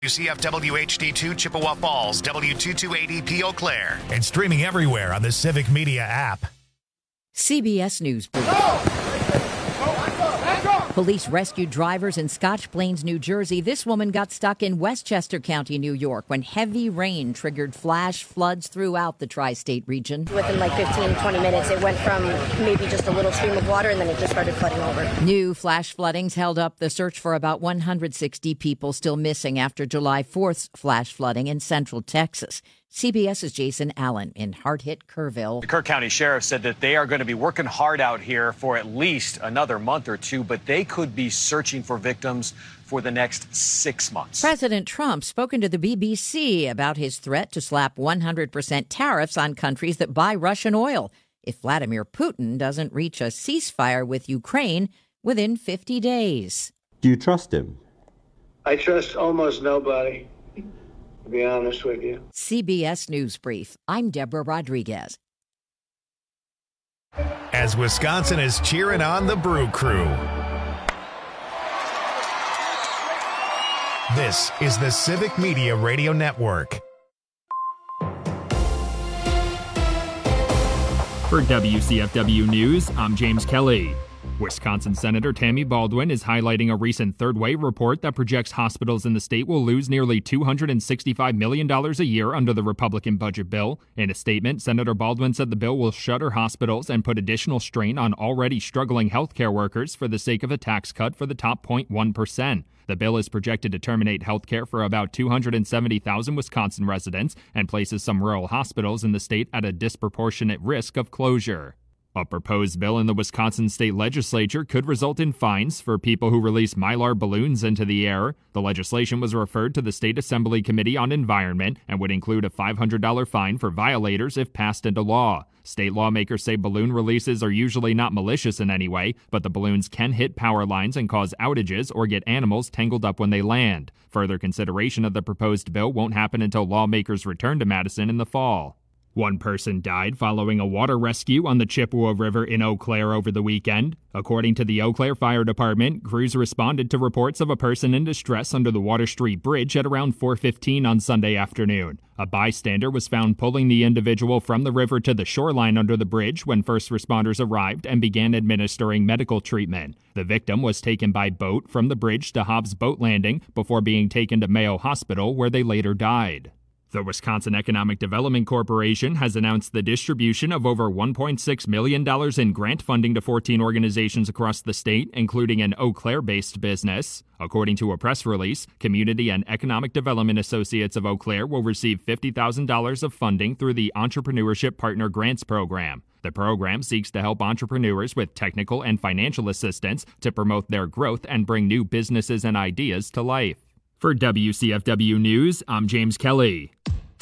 UCFW HD2 Chippewa Falls, W228EP Eau Claire, and streaming everywhere on the Civic Media app. CBS News Brief. Police rescued drivers in Scotch Plains, New Jersey. This woman got stuck in Westchester County, New York, when heavy rain triggered flash floods throughout the tri-state region. Within like 15, 20 minutes, it went from maybe just a little stream of water, and then it just started flooding over. New flash floodings held up the search for about 160 people still missing after July 4th's flash flooding in central Texas. CBS's Jason Allen in hard-hit Kerrville. The Kerr County Sheriff said that they are going to be working hard out here for at least another month or two, but they could be searching for victims for the next 6 months. President Trump spoken to the BBC about his threat to slap 100% tariffs on countries that buy Russian oil if Vladimir Putin doesn't reach a ceasefire with Ukraine within 50 days. Do you trust him? I trust almost nobody, to be honest with you. CBS News Brief. I'm Deborah Rodriguez. As Wisconsin is cheering on the Brew Crew. This is the Civic Media Radio Network. For WCFW News, I'm James Kelly. Wisconsin Senator Tammy Baldwin is highlighting a recent Third Way report that projects hospitals in the state will lose nearly $265 million a year under the Republican budget bill. In a statement, Senator Baldwin said the bill will shutter hospitals and put additional strain on already struggling healthcare workers for the sake of a tax cut for the top 0.1%. The bill is projected to terminate health care for about 270,000 Wisconsin residents and places some rural hospitals in the state at a disproportionate risk of closure. A proposed bill in the Wisconsin state legislature could result in fines for people who release Mylar balloons into the air. The legislation was referred to the State Assembly Committee on Environment and would include a $500 fine for violators if passed into law. State lawmakers say balloon releases are usually not malicious in any way, but the balloons can hit power lines and cause outages or get animals tangled up when they land. Further consideration of the proposed bill won't happen until lawmakers return to Madison in the fall. One person died following a water rescue on the Chippewa River in Eau Claire over the weekend. According to the Eau Claire Fire Department, crews responded to reports of a person in distress under the Water Street Bridge at around 4:15 on Sunday afternoon. A bystander was found pulling the individual from the river to the shoreline under the bridge when first responders arrived and began administering medical treatment. The victim was taken by boat from the bridge to Hobbs Boat Landing before being taken to Mayo Hospital, where they later died. The Wisconsin Economic Development Corporation has announced the distribution of over $1.6 million in grant funding to 14 organizations across the state, including an Eau Claire-based business. According to a press release, Community and Economic Development Associates of Eau Claire will receive $50,000 of funding through the Entrepreneurship Partner Grants Program. The program seeks to help entrepreneurs with technical and financial assistance to promote their growth and bring new businesses and ideas to life. For WCFW News, I'm James Kelly.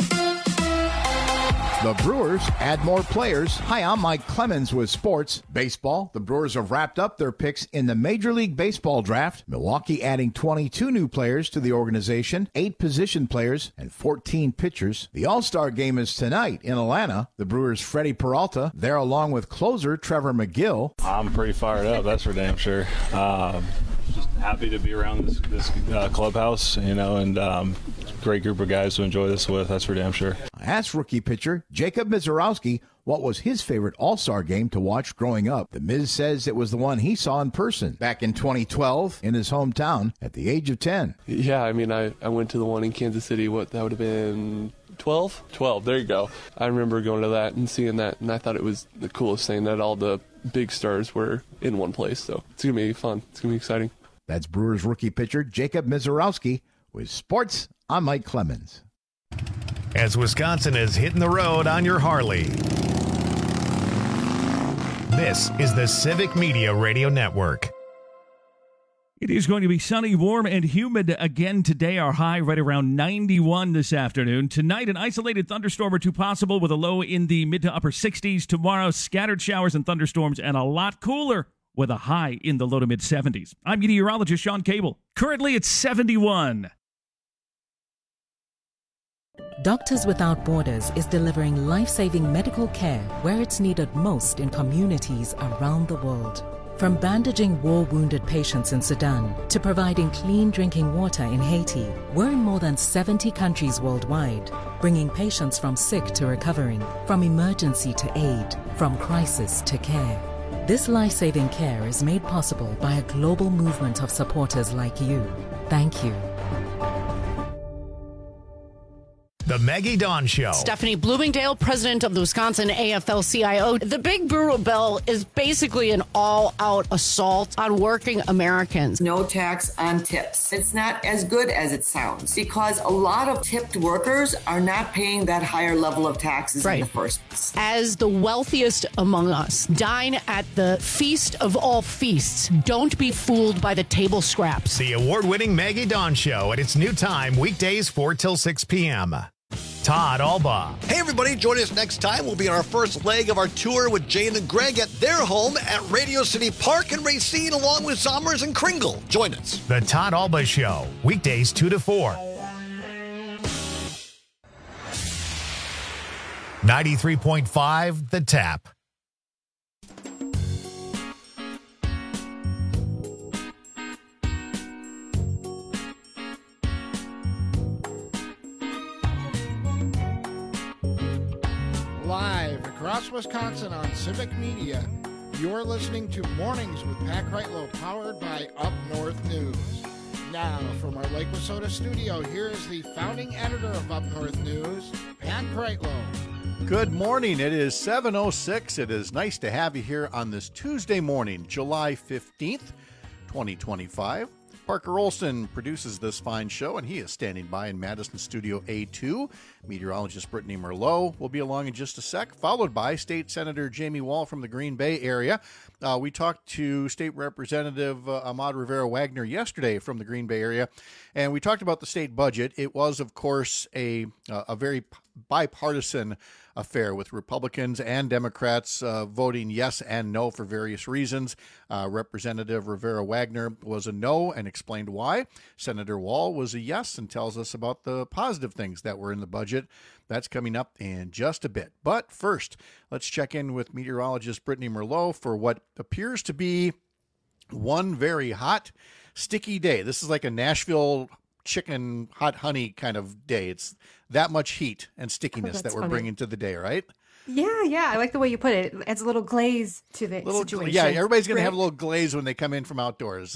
The Brewers add more players. Hi, I'm Mike Clemens with sports. Baseball, the Brewers have wrapped up their picks in the Major League Baseball draft. Milwaukee adding 22 new players to the organization, 8 position players, and 14 pitchers. The All-Star game is tonight in Atlanta. The Brewers' Freddie Peralta there along with closer Trevor McGill. I'm pretty fired up, that's for damn sure. Just happy to be around this clubhouse, and great group of guys to enjoy this with, that's for damn sure. I asked rookie pitcher Jacob Mizorowski what was his favorite All-Star game to watch growing up. The Miz says it was the one he saw in person back in 2012 in his hometown at the age of 10. Yeah, I went to the one in Kansas City. That would have been 12, there you go. I remember going to that and seeing that, and I thought it was the coolest thing that all the big stars were in one place. So it's going to be fun. It's going to be exciting. That's Brewers rookie pitcher Jacob Mizorowski. With sports, I'm Mike Clemens. As Wisconsin is hitting the road on your Harley. This is the Civic Media Radio Network. It is going to be sunny, warm, and humid again today. Our high right around 91 this afternoon. Tonight, an isolated thunderstorm or two possible with a low in the mid to upper 60s. Tomorrow, scattered showers and thunderstorms and a lot cooler with a high in the low to mid 70s. I'm meteorologist Sean Cable. Currently, it's 71. Doctors Without Borders is delivering life-saving medical care where it's needed most in communities around the world. From bandaging war-wounded patients in Sudan to providing clean drinking water in Haiti, we're in more than 70 countries worldwide, bringing patients from sick to recovering, from emergency to aid, from crisis to care. This life-saving care is made possible by a global movement of supporters like you. Thank you. The Maggie Dawn Show. Stephanie Bloomingdale, president of the Wisconsin AFL-CIO. The Big Brutal Bill is basically an all-out assault on working Americans. No tax on tips. It's not as good as it sounds because a lot of tipped workers are not paying that higher level of taxes in the first place. As the wealthiest among us, dine at the feast of all feasts. Don't be fooled by the table scraps. The award-winning Maggie Dawn Show at its new time, weekdays 4 till 6 p.m. Todd Alba. Hey, everybody, join us next time. We'll be on our first leg of our tour with Jane and Greg at their home at Radio City Park in Racine, along with Zommers and Kringle. Join us. The Todd Alba Show, weekdays 2 to 4. 93.5 The Tap. Live across Wisconsin on Civic Media, you're listening to Mornings with Pat Kreitlow, powered by Up North News. Now, from our Lake Wissota studio, here is the founding editor of Up North News, Pat Kreitlow. Good morning. It is 7:06. It is nice to have you here on this Tuesday morning, July 15th, 2025. Parker Olson produces this fine show, and he is standing by in Madison Studio A2. Meteorologist Brittany Merlot will be along in just a sec, followed by State Senator Jamie Wall from the Green Bay area. We talked to State Representative Ahmad Rivera-Wagner yesterday from the Green Bay area, and we talked about the state budget. It was, of course, a very bipartisan affair with Republicans and Democrats voting yes and no for various reasons. Representative Rivera-Wagner was a no and explained why. Senator Wall was a yes and tells us about the positive things that were in the budget. That's coming up in just a bit. But first, let's check in with meteorologist Brittany Merlot for what appears to be one very hot, sticky day. This is like a Nashville chicken hot honey kind of day. It's that much heat and stickiness that we're bringing to the day, right? Yeah. I like the way you put it. It adds a little glaze to the situation. Yeah, everybody's going to have a little glaze when they come in from outdoors.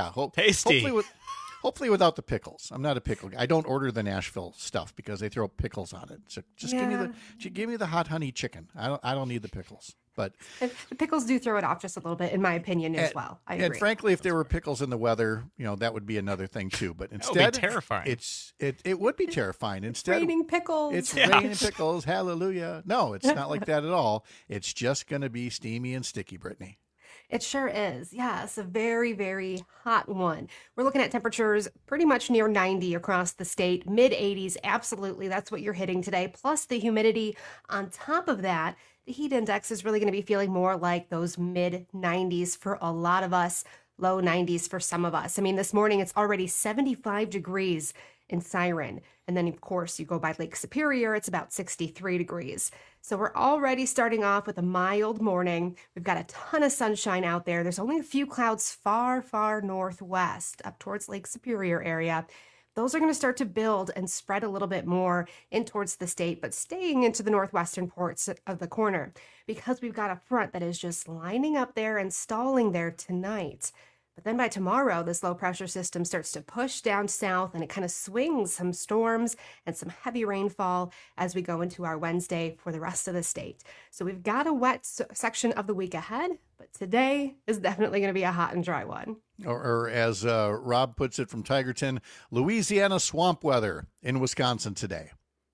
Tasty. Hopefully without the pickles. I'm not a pickle guy. I don't order the Nashville stuff because they throw pickles on it. So just give me the hot honey chicken. I don't need the pickles. But the pickles do throw it off just a little bit, in my opinion, as well. I agree. And frankly, if there were pickles in the weather, that would be another thing too. But instead, that would be terrifying. It would be terrifying. Instead, it's raining pickles. It's raining pickles. Hallelujah. No, it's not like that at all. It's just going to be steamy and sticky, Brittany. It sure is. Yes, a very, very hot one. We're looking at temperatures pretty much near 90 across the state, mid-80s. Absolutely, that's what you're hitting today. Plus the humidity on top of that. The heat index is really going to be feeling more like those mid-90s for a lot of us, low 90s for some of us. I mean, this morning it's already 75 degrees in Siren. And then, of course, you go by Lake Superior, it's about 63 degrees. So we're already starting off with a mild morning. We've got a ton of sunshine out there. There's only a few clouds far, far northwest up towards Lake Superior area. Those are going to start to build and spread a little bit more in towards the state, but staying into the northwestern ports of the corner because we've got a front that is just lining up there and stalling there tonight. But then by tomorrow, this low pressure system starts to push down south and it kind of swings some storms and some heavy rainfall as we go into our Wednesday for the rest of the state. So we've got a wet section of the week ahead, but today is definitely going to be a hot and dry one. Or as Rob puts it from Tigerton, Louisiana swamp weather in Wisconsin today.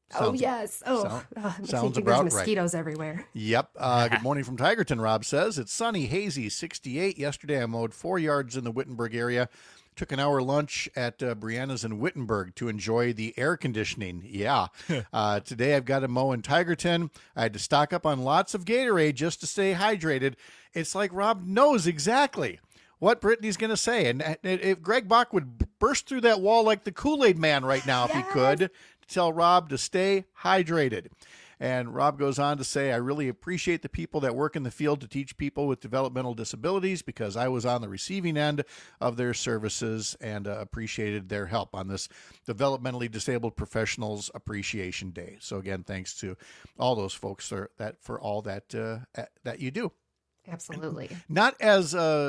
Yes. Sounds about right. Mosquitoes everywhere. Yep. Good morning from Tigerton, Rob says. It's sunny, hazy, 68. Yesterday I mowed 4 yards in the Wittenberg area. Took an hour lunch at Brianna's in Wittenberg to enjoy the air conditioning. Yeah. Today I've got to mow in Tigerton. I had to stock up on lots of Gatorade just to stay hydrated. It's like Rob knows exactly what Brittany's going to say. And if Greg Bach would burst through that wall like the Kool-Aid man right now if he could, to tell Rob to stay hydrated. And Rob goes on to say, I really appreciate the people that work in the field to teach people with developmental disabilities because I was on the receiving end of their services and appreciated their help on this Developmentally Disabled Professionals Appreciation Day. So again, thanks to all those folks for all that you do. Absolutely. Not as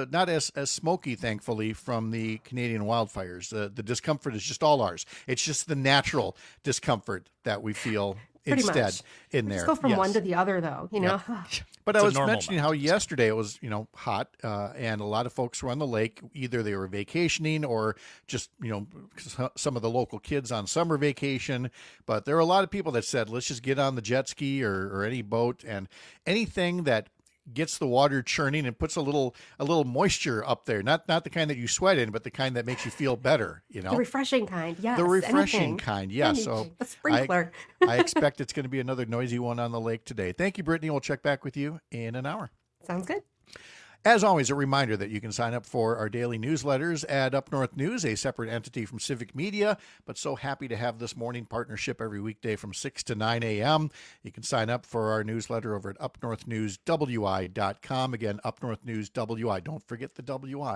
smoky, thankfully, from the Canadian wildfires. The discomfort is just all ours. It's just the natural discomfort that we feel instead in there. Just go from one to the other, though. You know. But I was mentioning how yesterday it was hot, and a lot of folks were on the lake. Either they were vacationing or just some of the local kids on summer vacation. But there were a lot of people that said, let's just get on the jet ski or any boat and anything that gets the water churning and puts a little moisture up there. Not the kind that you sweat in, but the kind that makes you feel better, The refreshing kind, yes. The refreshing anything. kind, yes. Anything. So a sprinkler. I expect it's going to be another noisy one on the lake today. Thank you, Brittany. We'll check back with you in an hour. Sounds good. As always, a reminder that you can sign up for our daily newsletters at Up North News, a separate entity from Civic Media, but so happy to have this morning partnership every weekday from 6 to 9 a.m. You can sign up for our newsletter over at upnorthnewswi.com. Again, upnorthnewswi. Don't forget the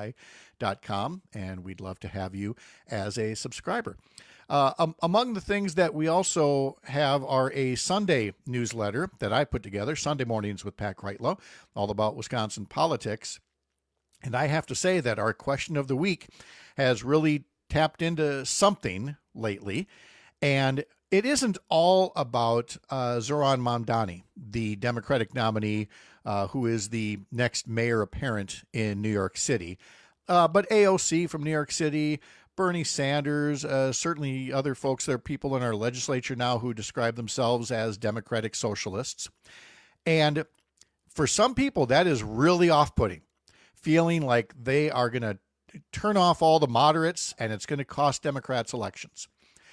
wi.com, and we'd love to have you as a subscriber. Among the things that we also have are a Sunday newsletter that I put together, Sunday Mornings with Pat Kreitlow, all about Wisconsin politics. And I have to say that our question of the week has really tapped into something lately. And it isn't all about Zoran Mamdani, the Democratic nominee who is the next mayor apparent in New York City, but AOC from New York City, Bernie Sanders, certainly other folks. There are people in our legislature now who describe themselves as democratic socialists. And for some people, that is really off-putting, feeling like they are going to turn off all the moderates and it's going to cost Democrats elections.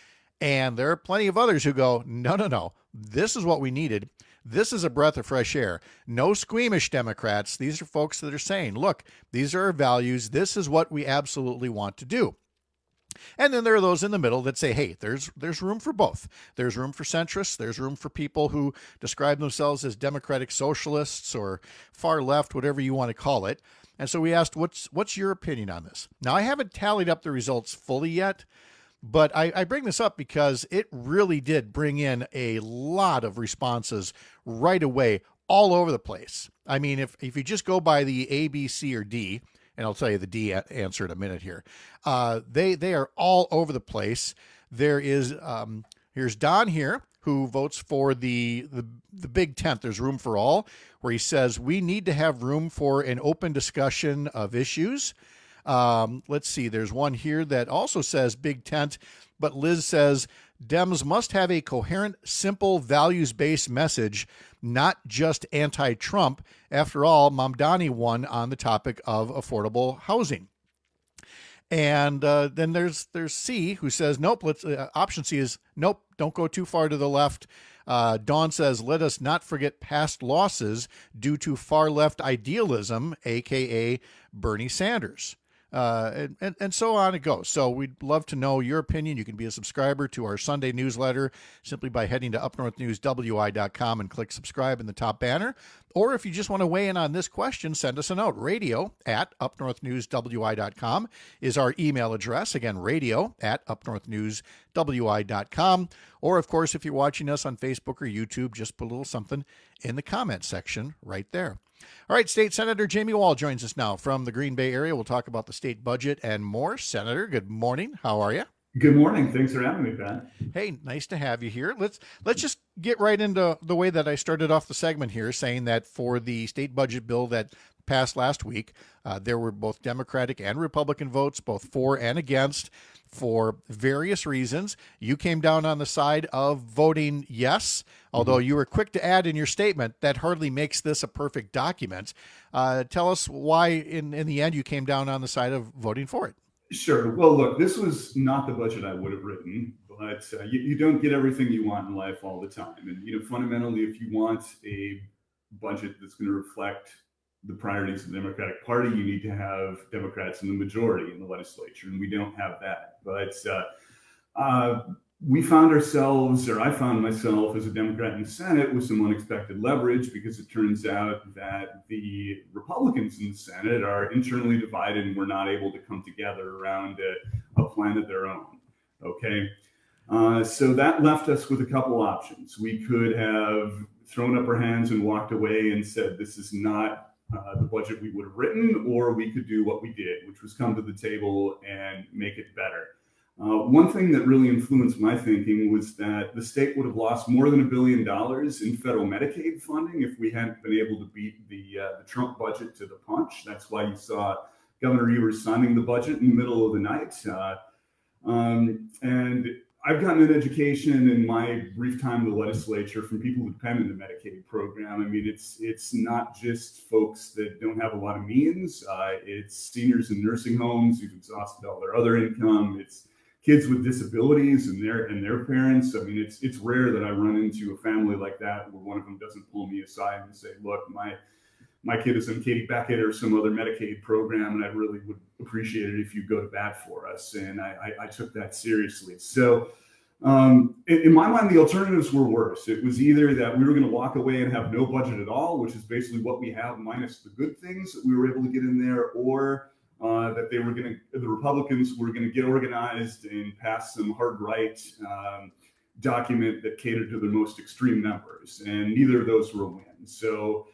And there are plenty of others who go, no, this is what we needed. This is a breath of fresh air. No squeamish Democrats. These are folks that are saying, look, these are our values. This is what we absolutely want to do. And then there are those in the middle that say, hey, there's room for both. There's room for centrists. There's room for people who describe themselves as democratic socialists or far left, whatever you want to call it. And so we asked, what's your opinion on this? Now, I haven't tallied up the results fully yet, but I bring this up because it really did bring in a lot of responses right away all over the place. I mean, if you just go by the A, B, C, or D, and I'll tell you the D answer in a minute here. They are all over the place. There is here's Don here who votes for the big tent. There's room for all, where he says we need to have room for an open discussion of issues. Let's see. There's one here that also says big tent, but Liz says Dems must have a coherent, simple, values-based message, not just anti-Trump. After all, Mamdani won on the topic of affordable housing. And then there's C, who says, nope, option C is, nope, don't go too far to the left. Dawn says, let us not forget past losses due to far-left idealism, a.k.a. Bernie Sanders. And so on it goes. So we'd love to know your opinion. You can be a subscriber to our Sunday newsletter simply by heading to upnorthnewswi.com and click subscribe in the top banner. Or if you just want to weigh in on this question, send us a note. radio@upnorthnewswi.com is our email address. Again, radio@upnorthnewswi.com. Or, of course, if you're watching us on Facebook or YouTube, just put a little something in the comment section right there. All right, State Senator Jamie Wall joins us now from the Green Bay area. We'll talk about the state budget and more. Senator, good morning. How are you? Good morning. Thanks for having me, Ben. Hey, nice to have you here. Let's just get right into the way that I started off the segment here, saying that for the state budget bill that passed last week, there were both Democratic and Republican votes, both for and against, for various reasons. You came down on the side of voting yes, although you were quick to add in your statement that hardly makes this a perfect document. Tell us why, in the end, you came down on the side of voting for it. Sure. Well, look, this was not the budget I would have written, but you don't get everything you want in life all the time. And, fundamentally, if you want a budget that's going to reflect the priorities of the Democratic Party, you need to have Democrats in the majority in the legislature, and we don't have that. But we found ourselves, or I found myself as a Democrat in the Senate with some unexpected leverage, because it turns out that the Republicans in the Senate are internally divided and we're not able to come together around a plan of their own. Okay. So that left us with a couple options. We could have thrown up our hands and walked away and said, this is not the budget we would have written, or we could do what we did, which was come to the table and make it better. One thing that really influenced my thinking was that the state would have lost more than $1 billion in federal Medicaid funding if we hadn't been able to beat the Trump budget to the punch. That's why you saw Governor Evers signing the budget in the middle of the night. And I've gotten an education in my brief time in the legislature from people who depend on the Medicaid program. I mean, it's not just folks that don't have a lot of means. It's seniors in nursing homes who've exhausted all their other income. It's kids with disabilities and their parents. I mean, it's rare that I run into a family like that where one of them doesn't pull me aside and say, look, my kid is on Katie Beckett or some other Medicaid program, and I really would appreciate it if you go to bat for us. And I took that seriously. So in my mind, the alternatives were worse. It was either that we were going to walk away and have no budget at all, which is basically what we have minus the good things that we were able to get in there, or that the Republicans were going to get organized and pass some hard right document that catered to their most extreme members. And neither of those were a win. So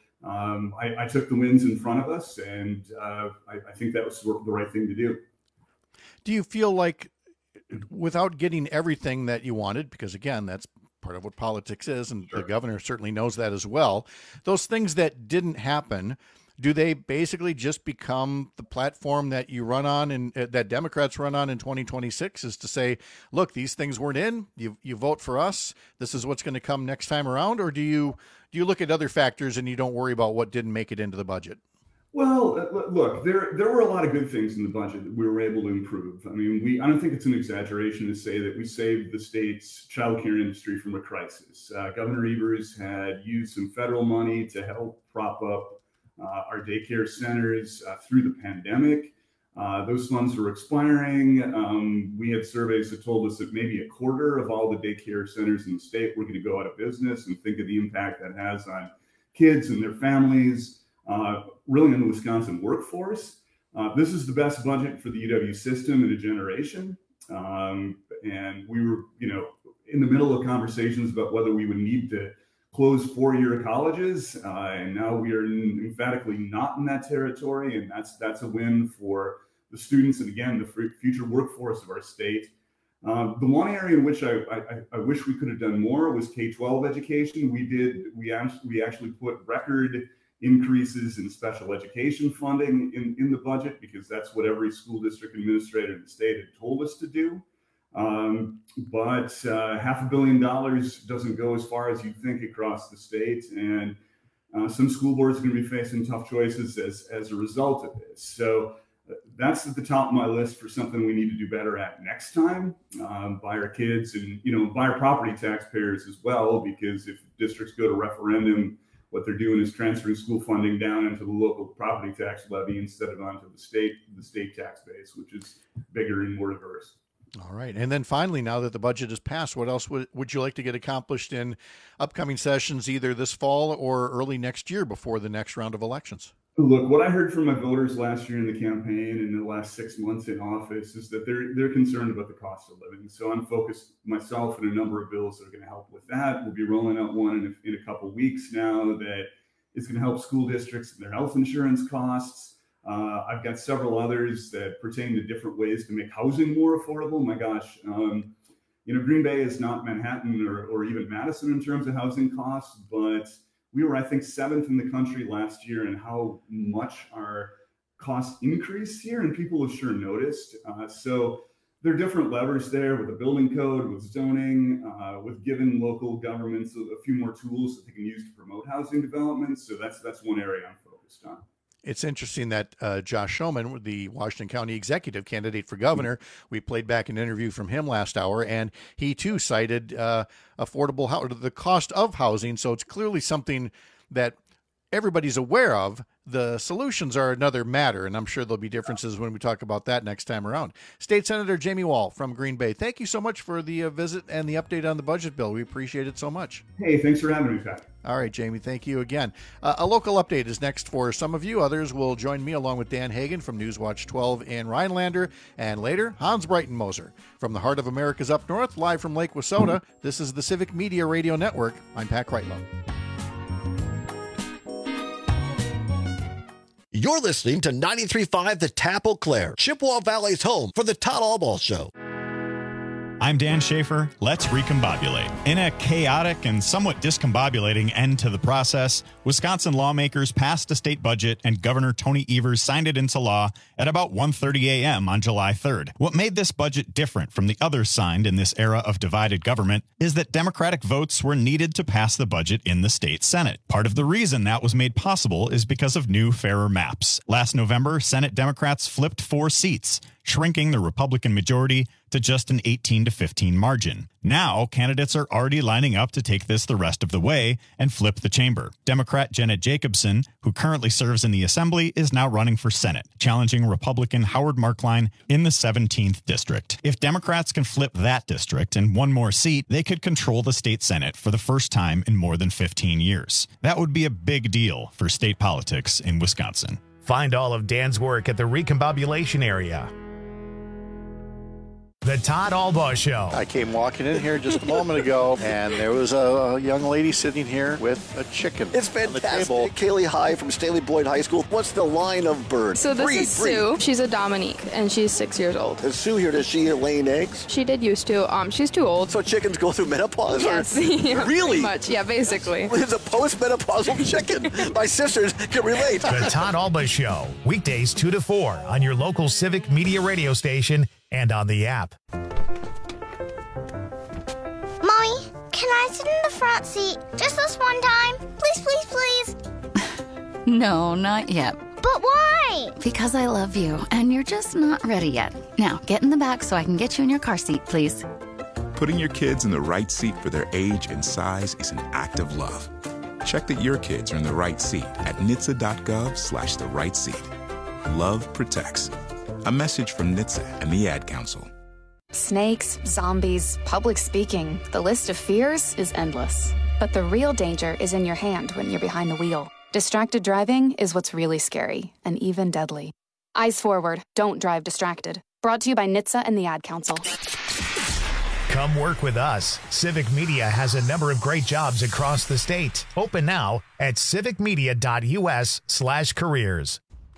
I took the wins in front of us, and I think that was the right thing to do. Do you feel like, without getting everything that you wanted, because again, that's part of what politics is, and the governor certainly knows that as well, those things that didn't happen, do they basically just become the platform that you run on and that Democrats run on in 2026, is to say, look, these things weren't in, you vote for us, this is what's going to come next time around? Or do you look at other factors and you don't worry about what didn't make it into the budget? Well, look, there were a lot of good things in the budget that we were able to improve. I mean, I don't think it's an exaggeration to say that we saved the state's childcare industry from a crisis. Governor Evers had used some federal money to help prop up our daycare centers through the pandemic. Those funds were expiring. We had surveys that told us that maybe a quarter of all the daycare centers in the state were going to go out of business, and think of the impact that has on kids and their families. Really in the Wisconsin workforce. This is the best budget for the UW system in a generation. And we were, in the middle of conversations about whether we would need to close four-year colleges. And now we are emphatically not in that territory. And that's a win for the students and, again, the future workforce of our state. The one area in which I wish we could have done more was K-12 education. We actually put record increases in special education funding in the budget, because that's what every school district administrator in the state had told us to do. But $500 million doesn't go as far as you think across the state. And some school boards are going to be facing tough choices as a result of this. So that's at the top of my list for something we need to do better at next time, by our kids and, by our property taxpayers as well, because if districts go to referendum, what they're doing is transferring school funding down into the local property tax levy instead of onto the state tax base, which is bigger and more diverse. All right. And then finally, now that the budget is passed, what else would you like to get accomplished in upcoming sessions, either this fall or early next year before the next round of elections? Look, what I heard from my voters last year in the campaign and the last 6 months in office is that they're concerned about the cost of living. So I'm focused myself on a number of bills that are going to help with that. We'll be rolling out one in a couple of weeks now that is going to help school districts and their health insurance costs. I've got several others that pertain to different ways to make housing more affordable. My gosh, Green Bay is not Manhattan or even Madison in terms of housing costs, but we were, I think, 7th in the country last year in how much our costs increased here, and people have sure noticed. So there are different levers there with the building code, with zoning, with giving local governments a few more tools that they can use to promote housing development. So that's one area I'm focused on. It's interesting that Josh Schoeman, the Washington County executive candidate for governor, we played back an interview from him last hour, and he too cited the cost of housing. So it's clearly something that everybody's aware of, The solutions are another matter, and I'm sure there'll be differences when we talk about that next time around. State Senator Jamie Wall from Green Bay, thank you so much for the visit and the update on the budget bill. We appreciate it so much. Hey, thanks for having me, Pat. All right, Jamie, thank you again. A local update is next for some of you. Others will join me along with Dan Hagan from Newswatch 12 in Rhinelander, and later, Hans Breitenmoser. From the heart of America's up north, live from Lake Wissota, this is the Civic Media Radio Network. I'm Pat Kreitlow. You're listening to 93.5 The Tap Eau Claire, Chippewa Valley's home for the Todd Albaugh Show. I'm Dan Schaefer. Let's recombobulate. In a chaotic and somewhat discombobulating end to the process, Wisconsin lawmakers passed a state budget and Governor Tony Evers signed it into law at about 1:30 a.m. on July 3rd. What made this budget different from the others signed in this era of divided government is that Democratic votes were needed to pass the budget in the state Senate. Part of the reason that was made possible is because of new, fairer maps. Last November, Senate Democrats flipped 4 seats, shrinking the Republican majority to just an 18-15 margin. Now, candidates are already lining up to take this the rest of the way and flip the chamber. Democrat Janet Jacobson, who currently serves in the Assembly, is now running for Senate, challenging Republican Howard Markline in the 17th District. If Democrats can flip that district and one more seat, they could control the state Senate for the first time in more than 15 years. That would be a big deal for state politics in Wisconsin. Find all of Dan's work at the Recombobulation Area. The Todd Albaugh Show. I came walking in here just a moment ago, and there was a young lady sitting here with a chicken. It's fantastic. Kaylee High from Staley Boyd High School. What's the line of bird? So this is Sue. She's a Dominique, and she's 6 years old. Is Sue here? Does she laying eggs? She did used to. She's too old. So chickens go through menopause? Yes. Yeah, really? Pretty much. Yeah, basically. It's a post-menopausal chicken. My sisters can relate. The Todd Albaugh Show. Weekdays 2 to 4 on your local Civic Media radio station and on the app. Mommy, can I sit in the front seat just this one time? Please, please, please. No, not yet. But why? Because I love you, and you're just not ready yet. Now, get in the back so I can get you in your car seat, please. Putting your kids in the right seat for their age and size is an act of love. Check that your kids are in the right seat at NHTSA.gov/the right seat. Love protects. A message from NHTSA and the Ad Council. Snakes, zombies, public speaking. The list of fears is endless. But the real danger is in your hand when you're behind the wheel. Distracted driving is what's really scary and even deadly. Eyes forward. Don't drive distracted. Brought to you by NHTSA and the Ad Council. Come work with us. Civic Media has a number of great jobs across the state. Open now at civicmedia.us/careers.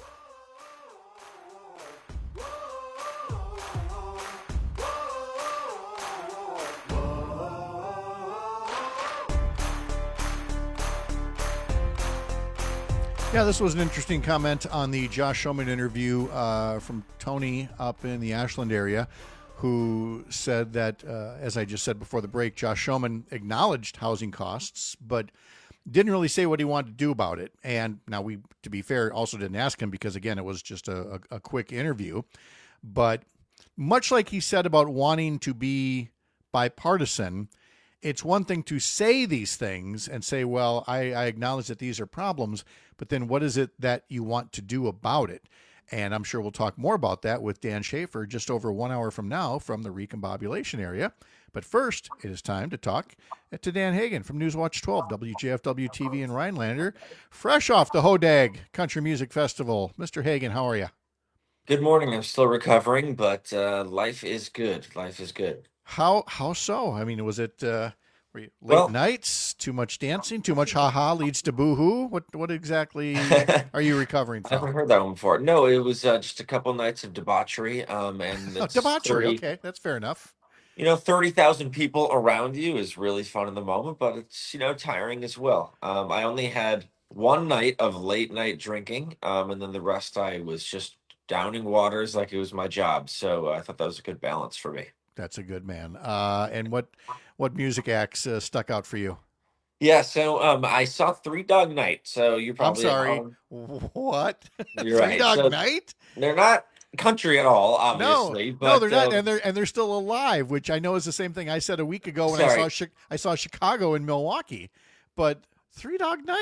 Yeah, this was an interesting comment on the Josh Schoemann interview from Tony up in the Ashland area, who said that, as I just said before the break, Josh Schoemann acknowledged housing costs, but didn't really say what he wanted to do about it. And now we, to be fair, also didn't ask him because, again, it was just a quick interview. But much like he said about wanting to be bipartisan, it's one thing to say these things and say, well, I acknowledge that these are problems, but then what is it that you want to do about it? And I'm sure we'll talk more about that with Dan Schaefer just over 1 hour from now from the Recombobulation Area. But first, it is time to talk to Dan Hagan from Newswatch 12, WJFW TV in Rhinelander, fresh off the Hodag Country Music Festival. Mr. Hagan, how are you? Good morning. I'm still recovering, but life is good. Life is good. How so? I mean, was it were you late nights, too much dancing, too much ha-ha leads to boo-hoo? What exactly are you recovering from? I haven't heard that one before. No, it was just a couple nights of debauchery. And it's debauchery, okay, that's fair enough. 30,000 people around you is really fun in the moment, but it's, tiring as well. I only had one night of late night drinking, and then the rest I was just downing waters like it was my job. So I thought that was a good balance for me. That's a good man. And what music acts stuck out for you? Yeah, so I saw Three Dog Night. So you're probably what? You're right. Three Dog Night? They're not country at all, obviously. No, they're not, and they're still alive, which I know is the same thing I said a week ago when I saw Chicago and Milwaukee. But Three Dog Night.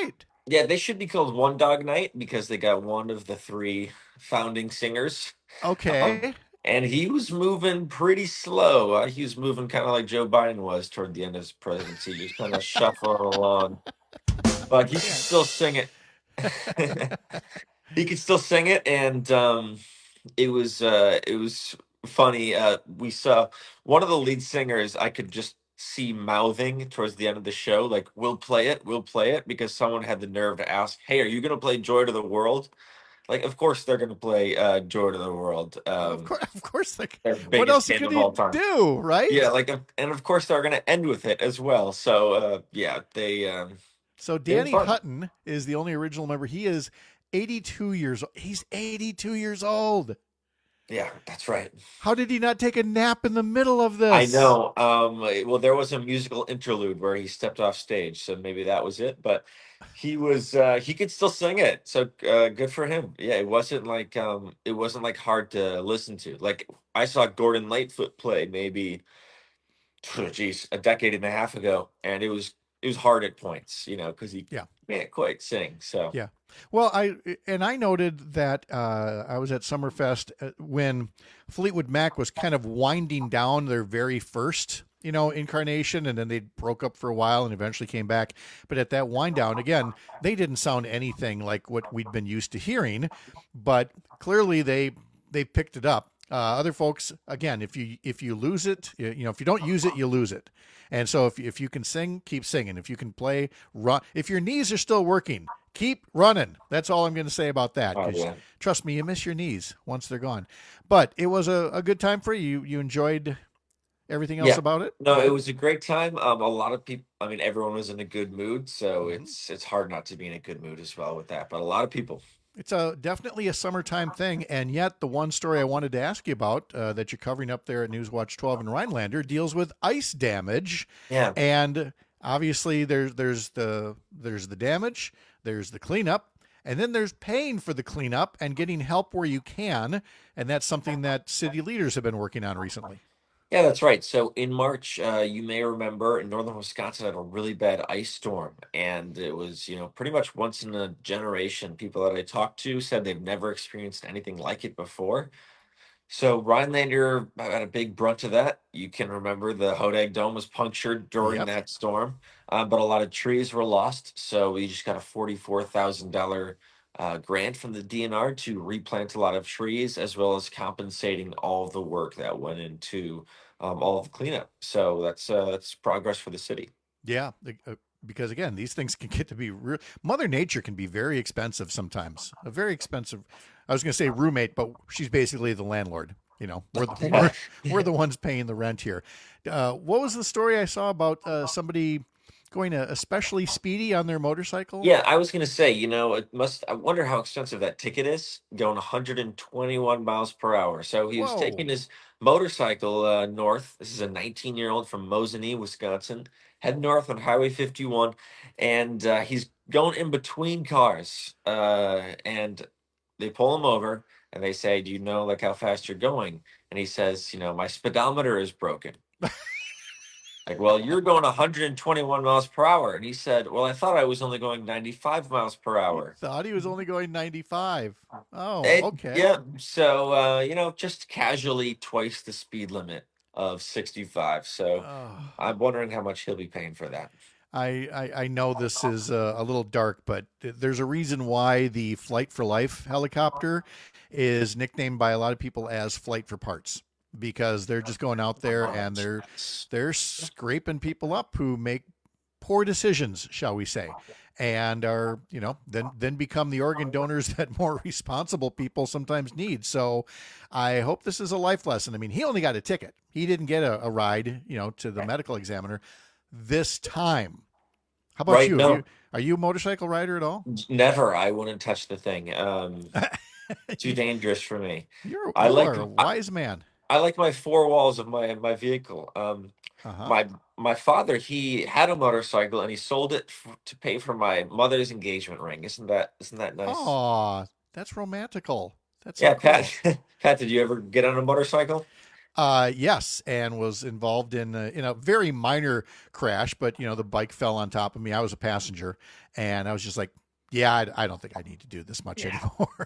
Yeah, they should be called One Dog Night because they got one of the 3 founding singers. Okay. And he was moving pretty slow. He was moving kind of like Joe Biden was toward the end of his presidency, just kind of shuffling along. But he could still sing it. He could still sing it, and it was funny. We saw one of the lead singers. I could just see mouthing towards the end of the show, like we'll play it," because someone had the nerve to ask, "Hey, are you going to play Joy to the World?" Like, of course they're going to play Joy to the World. Of course. Their What biggest else hit could of he all time. do, right? Yeah, like, and of course they're going to end with it as well. So, they. So Danny Hutton is the only original member. He is 82 years old. He's 82 years old. Yeah, that's right. How did he not take a nap in the middle of this? I know. Well, there was a musical interlude where he stepped off stage, so maybe that was it. But he was he could still sing it, so good for him. Yeah, it wasn't like hard to listen to. Like I saw Gordon Lightfoot play maybe, a decade and a half ago, and it was hard at points, because he can't quite sing. So yeah. Well, I noted that I was at Summerfest when Fleetwood Mac was kind of winding down their very first, incarnation, and then they broke up for a while and eventually came back. But at that wind down, again, they didn't sound anything like what we'd been used to hearing, but clearly they picked it up. Other folks, again, if you lose it, if you don't use it, you lose it. And so if you can sing, keep singing. If you can play, run. If your knees are still working, keep running. That's all I'm going to say about that. Trust me, you miss your knees once they're gone. But it was a good time for you. You enjoyed everything else about it? No, it was a great time. A lot of people, everyone was in a good mood, so it's hard not to be in a good mood as well with that. But a lot of people. It's definitely a summertime thing, and yet the one story I wanted to ask you about that you're covering up there at Newswatch 12 in Rhinelander deals with ice damage. Yeah, and obviously there's the damage, there's the cleanup, and then there's paying for the cleanup and getting help where you can, and that's something that city leaders have been working on recently. Yeah, that's right. So in March, you may remember in northern Wisconsin had a really bad ice storm, and it was, pretty much once in a generation. People that I talked to said they've never experienced anything like it before. So Rhinelander had a big brunt of that. You can remember the Hodag Dome was punctured during that storm, but a lot of trees were lost. So we just got a $44,000 grant from the DNR to replant a lot of trees, as well as compensating all of the work that went into all of the cleanup. So that's progress for the city. Yeah, because again, these things can get to be Mother Nature can be very expensive sometimes. A very expensive. I was going to say roommate, but she's basically the landlord. We're the ones paying the rent here. What was the story I saw about somebody going especially speedy on their motorcycle? Yeah, I was going to say, I wonder how expensive that ticket is, going 121 miles per hour. So he was taking his motorcycle north. This is a 19-year-old from Mosinee, Wisconsin, head north on Highway 51, and he's going in between cars, and they pull him over, and they say, "Do you know how fast you're going?" And he says, "My speedometer is broken." Like, well, you're going 121 miles per hour. And he said, well, I thought I was only going 95 miles per hour. Thought he was only going 95. Oh, okay. Yeah. So, just casually twice the speed limit of 65. So I'm wondering how much he'll be paying for that. I know this is a little dark, but there's a reason why the Flight for Life helicopter is nicknamed by a lot of people as Flight for Parts. Because they're just going out there and they're scraping people up who make poor decisions, shall we say, and are, then become the organ donors that more responsible people sometimes need. So I hope this is a life lesson. He only got a ticket. He didn't get a ride, to the medical examiner this time. How about you? No. Are you a motorcycle rider at all? Never. I wouldn't touch the thing. Too dangerous for me. You're a wise man. I like my four walls of my vehicle. My father, he had a motorcycle and he sold it to pay for my mother's engagement ring. Isn't that nice? Oh, that's romantical. That's yeah, so cool. Pat, did you ever get on a motorcycle? Yes, and was involved in a very minor crash, but the bike fell on top of me. I was a passenger, and I was just like, Yeah, I don't think I need to do this much anymore.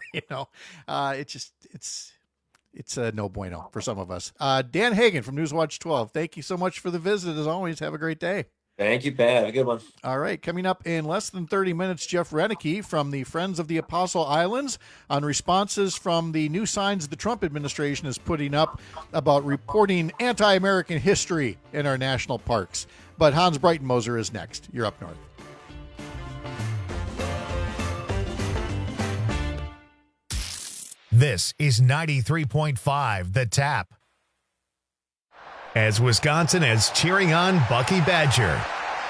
It's a no bueno for some of us. Dan Hagan from Newswatch 12. Thank you so much for the visit. As always, have a great day. Thank you, Pat. Have a good one. All right. Coming up in less than 30 minutes, Jeff Renicky from the Friends of the Apostle Islands on responses from the new signs the Trump administration is putting up about reporting anti-American history in our national parks. But Hans Breitenmoser is next. You're up north. This is 93.5 The Tap. As Wisconsin is cheering on Bucky Badger.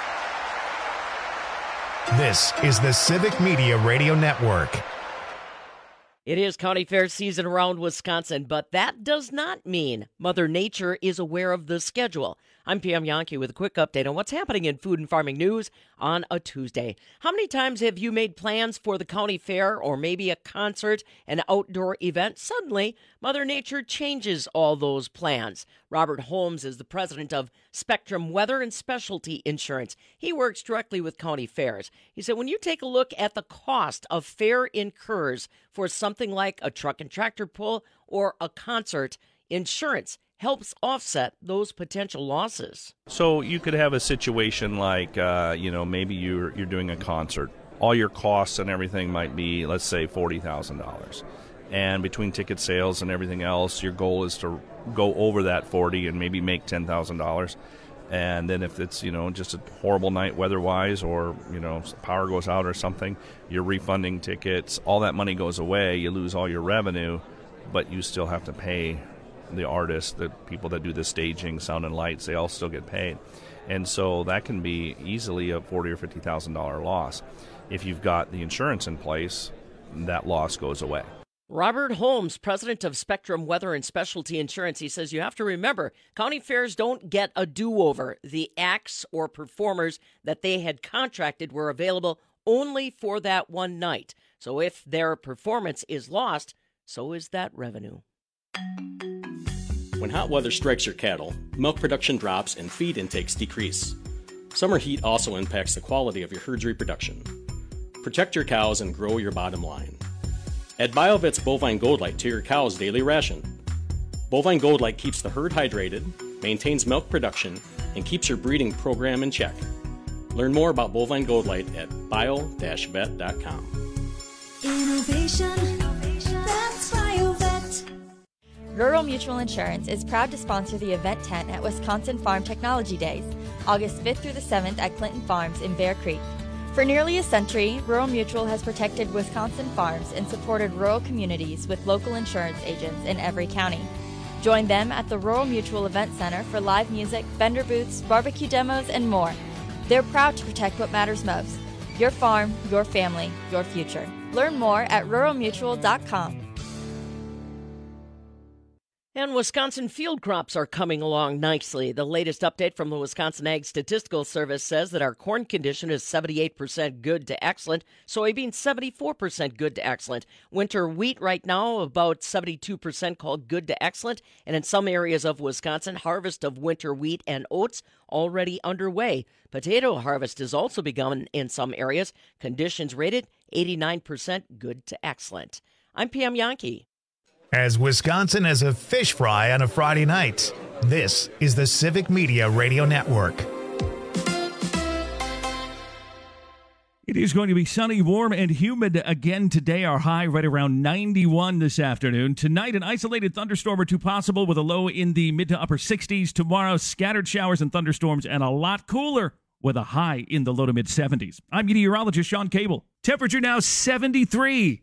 This is the Civic Media Radio Network. It is county fair season around Wisconsin, but that does not mean Mother Nature is aware of the schedule. I'm PM Yankee with a quick update on what's happening in food and farming news on a Tuesday. How many times have you made plans for the county fair or maybe a concert, an outdoor event? Suddenly, Mother Nature changes all those plans. Robert Holmes is the president of Spectrum Weather and Specialty Insurance. He works directly with county fairs. He said when you take a look at the cost a fair incurs for something like a truck and tractor pull or a concert, insurance helps offset those potential losses. So you could have a situation like, maybe you're doing a concert. All your costs and everything might be, let's say, $40,000. And between ticket sales and everything else, your goal is to go over that 40 and maybe make $10,000. And then if it's, just a horrible night weather-wise or, power goes out or something, you're refunding tickets. All that money goes away. You lose all your revenue, but you still have to pay the artists, the people that do the staging, sound and lights, they all still get paid. And so that can be easily a $40,000 or $50,000 loss. If you've got the insurance in place, that loss goes away. Robert Holmes, president of Spectrum Weather and Specialty Insurance, he says you have to remember, county fairs don't get a do-over. The acts or performers that they had contracted were available only for that one night. So if their performance is lost, so is that revenue. When hot weather strikes your cattle, milk production drops and feed intakes decrease. Summer heat also impacts the quality of your herd's reproduction. Protect your cows and grow your bottom line. Add BioVet's Bovine Gold Light to your cow's daily ration. Bovine Gold Light keeps the herd hydrated, maintains milk production, and keeps your breeding program in check. Learn more about Bovine Gold Light at bio-vet.com. Innovation, that's BioVet. Rural Mutual Insurance is proud to sponsor the event tent at Wisconsin Farm Technology Days, August 5th through the 7th at Clinton Farms in Bear Creek. For nearly a century, Rural Mutual has protected Wisconsin farms and supported rural communities with local insurance agents in every county. Join them at the Rural Mutual Event Center for live music, vendor booths, barbecue demos, and more. They're proud to protect what matters most: your farm, your family, your future. Learn more at ruralmutual.com. And Wisconsin field crops are coming along nicely. The latest update from the Wisconsin Ag Statistical Service says that our corn condition is 78% good to excellent, soybeans 74% good to excellent. Winter wheat right now about 72% called good to excellent, and in some areas of Wisconsin, harvest of winter wheat and oats already underway. Potato harvest has also begun in some areas. Conditions rated 89% good to excellent. I'm PM Yankee. As Wisconsin has a fish fry on a Friday night, this is the Civic Media Radio Network. It is going to be sunny, warm, and humid again today. Our high right around 91 this afternoon. Tonight, an isolated thunderstorm or two possible with a low in the mid to upper 60s. Tomorrow, scattered showers and thunderstorms and a lot cooler with a high in the low to mid 70s. I'm meteorologist Sean Cable. Temperature now 73.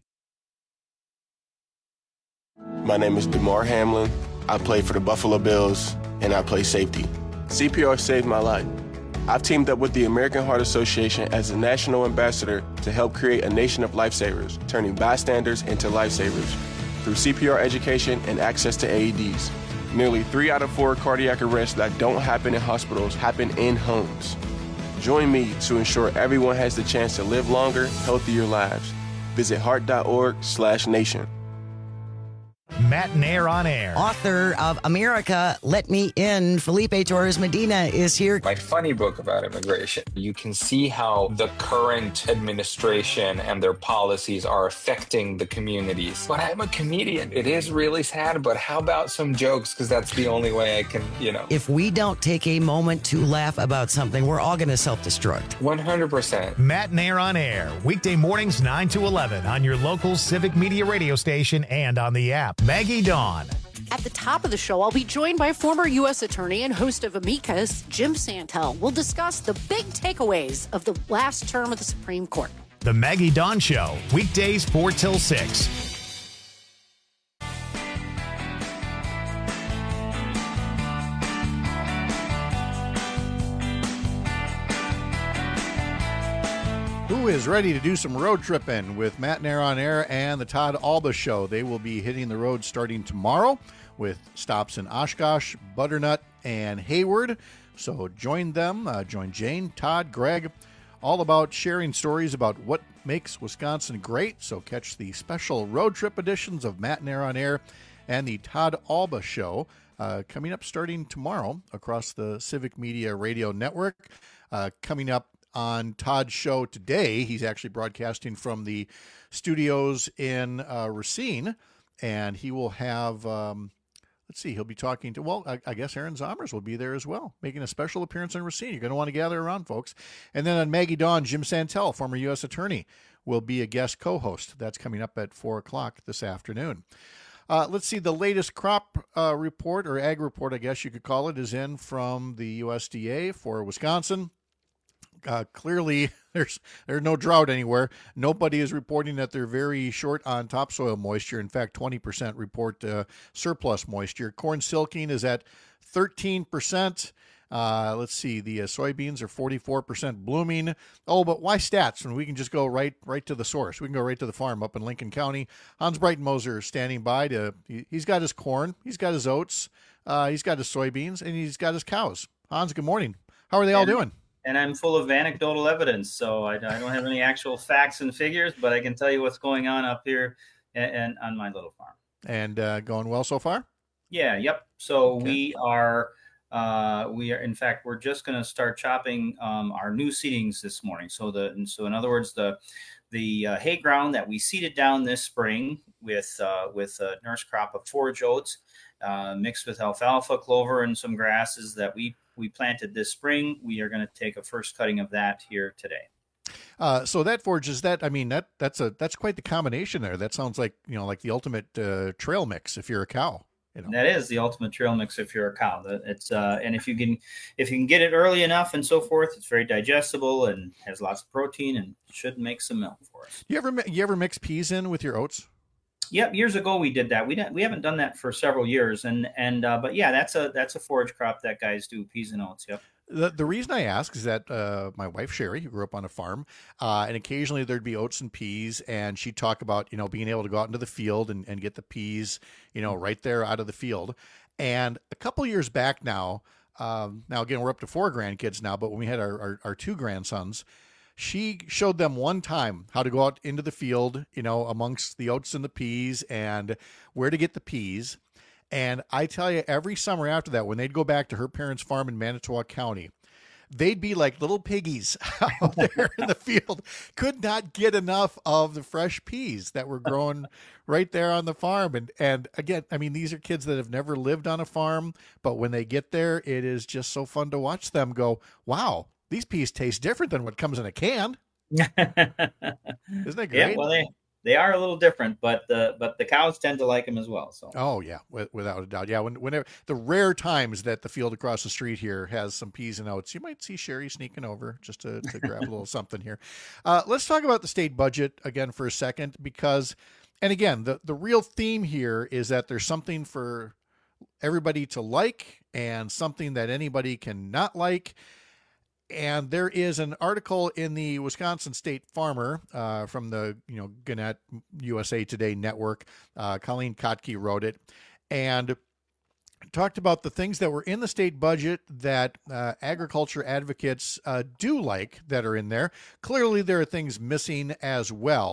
My name is DeMar Hamlin. I play for the Buffalo Bills, and I play safety. CPR saved my life. I've teamed up with the American Heart Association as a national ambassador to help create a nation of lifesavers, turning bystanders into lifesavers through CPR education and access to AEDs. Nearly 3 out of 4 cardiac arrests that don't happen in hospitals happen in homes. Join me to ensure everyone has the chance to live longer, healthier lives. Visit heart.org/nation. Matt and Air on Air. Author of America, Let Me In, Felipe Torres Medina is here. My funny book about immigration. You can see how the current administration and their policies are affecting the communities. But I'm a comedian. It is really sad, but how about some jokes? Because that's the only way I can, If we don't take a moment to laugh about something, we're all going to self-destruct. 100%. Matt and Air on Air, weekday mornings 9 to 11 on your local Civic Media radio station and on the app. Maggie Dawn. At the top of the show, I'll be joined by former U.S. Attorney and host of Amicus, Jim Santel. We'll discuss the big takeaways of the last term of the Supreme Court. The Maggie Dawn Show, weekdays 4 till 6. Who is ready to do some road tripping with Matt and Air on Air and the Todd Alba Show? They will be hitting the road starting tomorrow with stops in Oshkosh, Butternut, and Hayward. So join them, join Jane, Todd, Greg, all about sharing stories about what makes Wisconsin great. So catch the special road trip editions of Matt and Air on Air and the Todd Alba Show coming up starting tomorrow across the Civic Media Radio Network. Coming up on Todd's show today, he's actually broadcasting from the studios in Racine, and he will have, he'll be talking to, I guess Aaron Zomers will be there as well, making a special appearance in Racine. You're going to want to gather around, folks. And then on Maggie Dawn, Jim Santel, former U.S. Attorney, will be a guest co-host. That's coming up at 4 o'clock this afternoon. Let's see, the latest crop report, or ag report, I guess you could call it, is in from the USDA for Wisconsin. Clearly, there's no drought anywhere. Nobody is reporting that they're very short on topsoil moisture. In fact, 20% report surplus moisture. Corn silking is at 13%. Let's see, the soybeans are 44% blooming. Oh, but why stats when we can just go right to the source? We can go right to the farm up in Lincoln County. Hans Breitenmoser is standing by he's got his corn, he's got his oats, he's got his soybeans, and he's got his cows. Hans, good morning. How are they all doing? And I'm full of anecdotal evidence, so I don't have any actual facts and figures, but I can tell you what's going on up here and on my little farm. And going well so far? Yeah, yep. So okay. We are, in fact, we're just going to start chopping our new seedings this morning. So in other words, the hay ground that we seeded down this spring with a nurse crop of forage oats, mixed with alfalfa, clover, and some grasses that we planted this spring. We are going to take a first cutting of that here today. So that forage is that. I mean, that's quite the combination there. That sounds like like the ultimate trail mix if you're a cow. That is the ultimate trail mix if you're a cow. It's and if you can get it early enough and so forth, it's very digestible and has lots of protein and should make some milk for us. You ever mix peas in with your oats? Yep, years ago we did that. We haven't done that for several years, but yeah, that's a forage crop that guys do, peas and oats. Yep. The reason I ask is that my wife Sherry, who grew up on a farm, and occasionally there'd be oats and peas, and she'd talk about being able to go out into the field and get the peas right there out of the field. And a couple years back now again we're up to 4 grandkids now, but when we had our 2 grandsons, she showed them one time how to go out into the field, amongst the oats and the peas and where to get the peas. And I tell you, every summer after that, when they'd go back to her parents' farm in Manitowoc County, they'd be like little piggies out there in the field. Could not get enough of the fresh peas that were growing right there on the farm. And again, I mean, these are kids that have never lived on a farm, but when they get there, it is just so fun to watch them go, wow, these peas taste different than what comes in a can. Isn't that great? Yeah, well, they are a little different, but the cows tend to like them as well. So. Oh yeah, without a doubt. Yeah, whenever the rare times that the field across the street here has some peas and oats, you might see Sherry sneaking over just to grab a little something here. Let's talk about the state budget again for a second, because, and again, the real theme here is that there's something for everybody to like and something that anybody can not like. And there is an article in the Wisconsin State Farmer from the Gannett USA Today network. Colleen Kotke wrote it and talked about the things that were in the state budget that agriculture advocates do like that are in there. Clearly, there are things missing as well.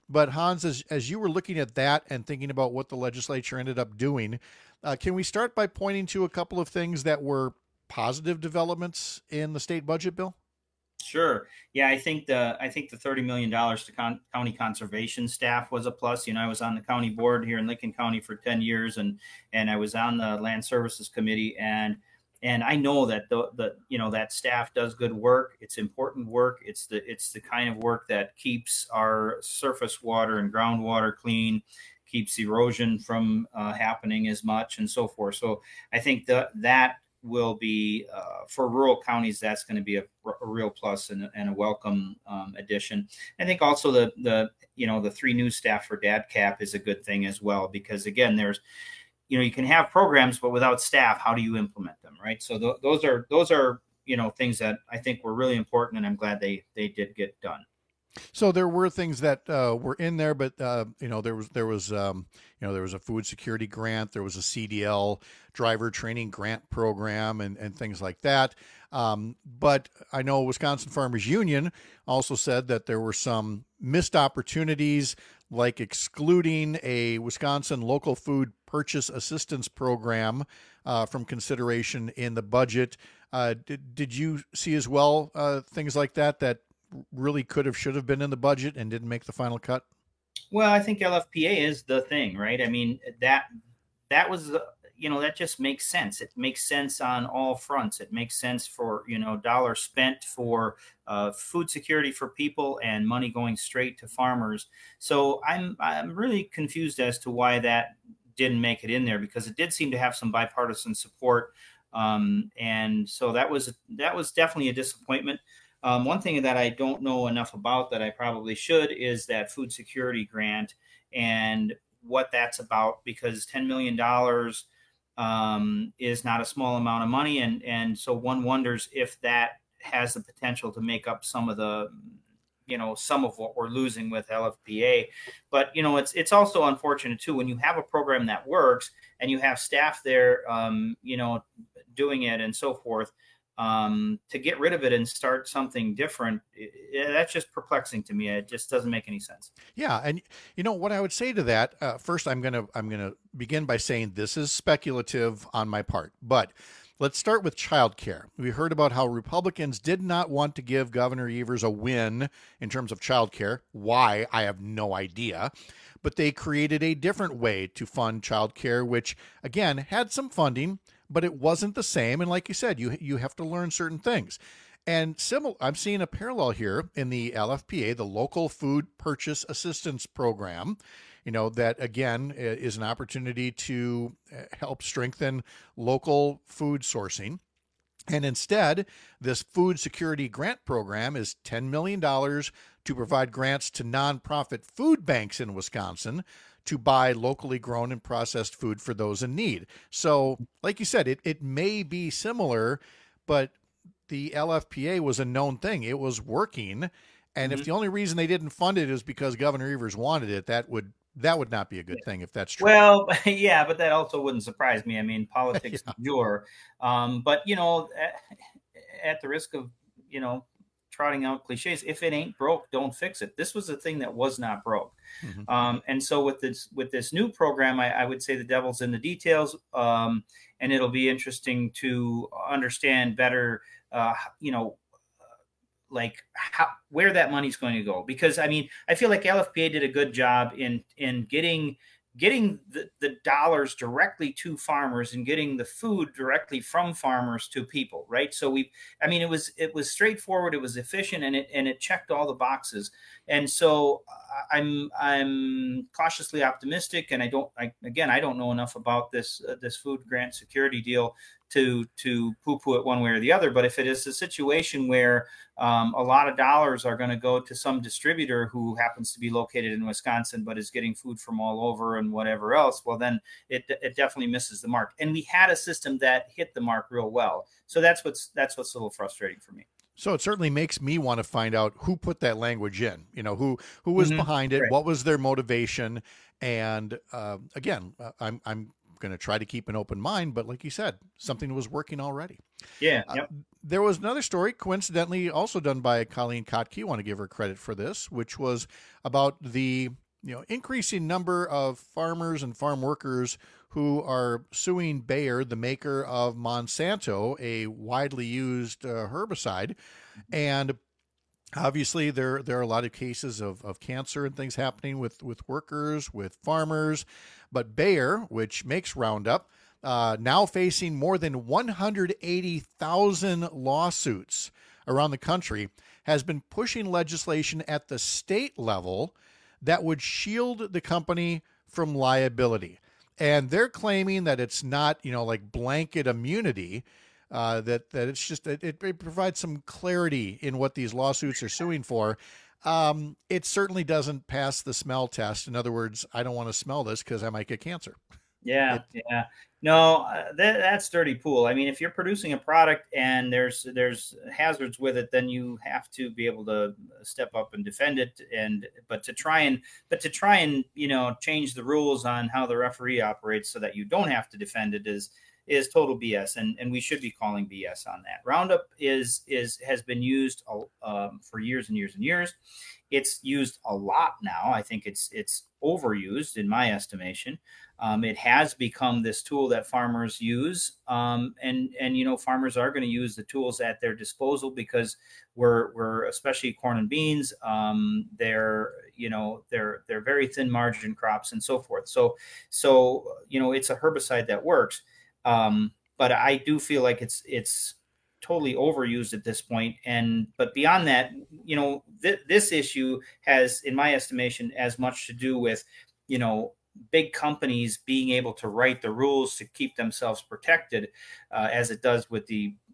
But Hans, as you were looking at that and thinking about what the legislature ended up doing, can we start by pointing to a couple of things that were positive developments in the state budget bill? Sure. Yeah, I think the $30 million to county conservation staff was a plus. I was on the county board here in Lincoln County for 10 years, and I was on the land services committee, and I know that that staff does good work. It's important work. It's the kind of work that keeps our surface water and groundwater clean, keeps erosion from happening as much, and so forth. So I think that will be for rural counties, that's going to be a real plus and a welcome addition. I think also the 3 new staff for DADCAP is a good thing as well, because again, there's you can have programs, but without staff, how do you implement them, right? So those are things that I think were really important, and I'm glad they did get done. So there were things that were in there, but there was a food security grant, there was a CDL driver training grant program, and things like that. But I know Wisconsin Farmers Union also said that there were some missed opportunities, like excluding a Wisconsin local food purchase assistance program from consideration in the budget. Did you see as well things like that really should have been in the budget and didn't make the final cut? Well, I think LFPA is the thing, right? I mean, that was, that just makes sense. It makes sense on all fronts. It makes sense for, dollars spent for food security for people and money going straight to farmers. So I'm really confused as to why that didn't make it in there, because it did seem to have some bipartisan support. And so that was definitely a disappointment. One thing that I don't know enough about that I probably should is that food security grant and what that's about, because $10 million is not a small amount of money. And so one wonders if that has the potential to make up some of the, some of what we're losing with LFPA. But, it's also unfortunate too, when you have a program that works and you have staff there, doing it and so forth, to get rid of it and start something different, that's just perplexing to me. It just doesn't make any sense. Yeah, and what I would say to that, first I'm gonna begin by saying this is speculative on my part, but let's start with childcare. We heard about how Republicans did not want to give Governor Evers a win in terms of childcare. Why? I have no idea. But they created a different way to fund childcare, which again had some funding, but it wasn't the same. And like you said, you have to learn certain things. And I'm seeing a parallel here in the LFPA, the Local Food Purchase Assistance Program, that again is an opportunity to help strengthen local food sourcing. And instead, this food security grant program is $10 million to provide grants to nonprofit food banks in Wisconsin to buy locally grown and processed food for those in need. So, like you said, it may be similar, but the LFPA was a known thing. It was working. And if the only reason they didn't fund it is because Governor Evers wanted it, that would not be a good thing if that's true. Well, yeah, but that also wouldn't surprise me. I mean, politics, sure. But, at the risk of, trotting out cliches, if it ain't broke, don't fix it. This was a thing that was not broke. Mm-hmm. And so with this new program, I would say the devil's in the details. And it'll be interesting to understand better, where that money's going to go. Because I mean, I feel like LFPA did a good job in getting the dollars directly to farmers and getting the food directly from farmers to people, right? So it was straightforward, it was efficient, and it checked all the boxes. And so I'm cautiously optimistic, and I don't know enough about this food grant security deal to poo-poo it one way or the other. But if it is a situation where a lot of dollars are going to go to some distributor who happens to be located in Wisconsin but is getting food from all over and whatever else, well, then it definitely misses the mark. And we had a system that hit the mark real well. So that's what's a little frustrating for me. So it certainly makes me want to find out who put that language in, who was behind it, right. What was their motivation. And again, I'm going to try to keep an open mind. But like you said, something was working already. Yeah. Yep. There was another story, coincidentally, also done by Colleen Kotke. I want to give her credit for this, which was about the increasing number of farmers and farm workers who are suing Bayer, the maker of Monsanto, a widely used herbicide. And obviously, there are a lot of cases of cancer and things happening with workers, with farmers. But Bayer, which makes Roundup, now facing more than 180,000 lawsuits around the country, has been pushing legislation at the state level that would shield the company from liability. And they're claiming that it's not, like blanket immunity, that it's just, it provides some clarity in what these lawsuits are suing for. It certainly doesn't pass the smell test. In other words, I don't want to smell this because I might get cancer. Yeah. No, that's dirty pool. I mean, if you're producing a product and there's hazards with it, then you have to be able to step up and defend it. But to try and change the rules on how the referee operates so that you don't have to defend it is total BS, and we should be calling BS on that. Roundup has been used for years and years and years. It's used a lot now. I think it's overused in my estimation. It has become this tool that farmers use, and farmers are going to use the tools at their disposal because we're especially corn and beans. They're very thin margin crops and so forth. So it's a herbicide that works. But I do feel like it's totally overused at this point. But beyond that, this issue has, in my estimation, as much to do with, big companies being able to write the rules to keep themselves protected, as it does with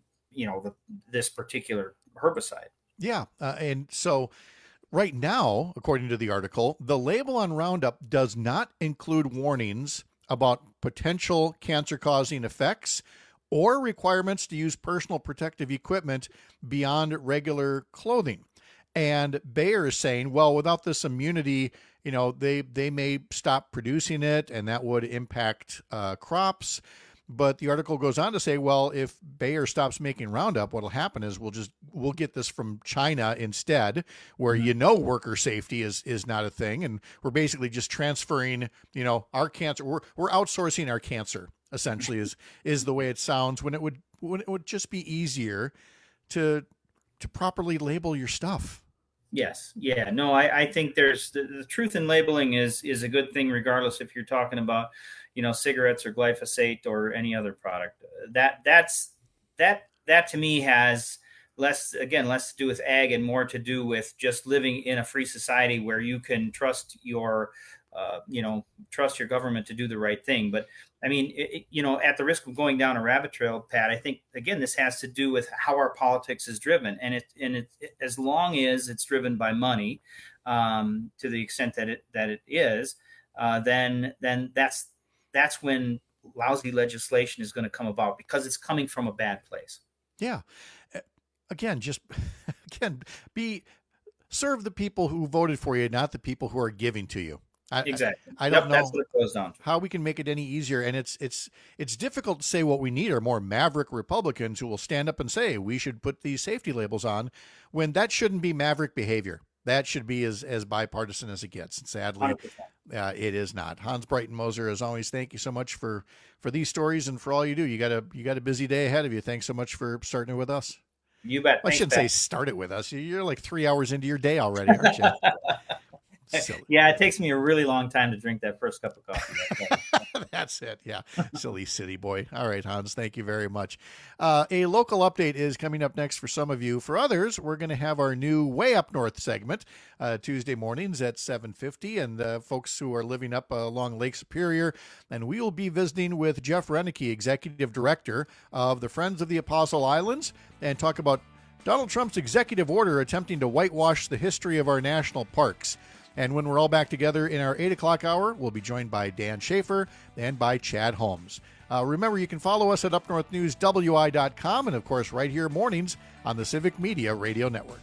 this particular herbicide. Yeah. And so right now, according to the article, the label on Roundup does not include warnings about potential cancer-causing effects or requirements to use personal protective equipment beyond regular clothing. And Bayer is saying, well, without this immunity, they may stop producing it, and that would impact crops. But the article goes on to say, well, if Bayer stops making Roundup, what'll happen is we'll get this from China instead, where worker safety is not a thing, and we're basically just transferring our cancer. We're outsourcing our cancer, essentially, is the way it sounds. When it would just be easier to properly label your stuff. Yes. Yeah. No, I think there's the truth in labeling is a good thing, regardless if you're talking about, cigarettes or glyphosate or any other product. That to me has less to do with ag and more to do with just living in a free society where you can trust your government to do the right thing. But I mean, at the risk of going down a rabbit trail, Pat, I think, again, this has to do with how our politics is driven. And it as long as it's driven by money, to the extent that it is, then that's when lousy legislation is going to come about, because it's coming from a bad place. Yeah. Again, serve the people who voted for you, not the people who are giving to you. Exactly. I don't know that's what it goes down to. How we can make it any easier. And it's difficult to say what we need are more maverick Republicans who will stand up and say we should put these safety labels on, when that shouldn't be maverick behavior. That should be as bipartisan as it gets. And sadly, it is not. Hans Brighton Moser, as always, thank you so much for these stories and for all you do. You got a busy day ahead of you. Thanks so much for starting it with us. You bet. I shouldn't say start it with us. You're like 3 hours into your day already, aren't you? Silly. Yeah, it takes me a really long time to drink that first cup of coffee. That's it. Yeah. Silly city boy. All right, Hans, thank you very much. A local update is coming up next for some of you. For others, we're going to have our new Way Up North segment Tuesday mornings at 7:50, and folks who are living up along Lake Superior. And we will be visiting with Jeff Renicky, Executive Director of the Friends of the Apostle Islands, and talk about Donald Trump's executive order attempting to whitewash the history of our national parks. And when we're all back together in our 8 o'clock hour, we'll be joined by Dan Schaefer and by Chad Holmes. Remember, you can follow us at upnorthnewswi.com and, of course, right here mornings on the Civic Media Radio Network.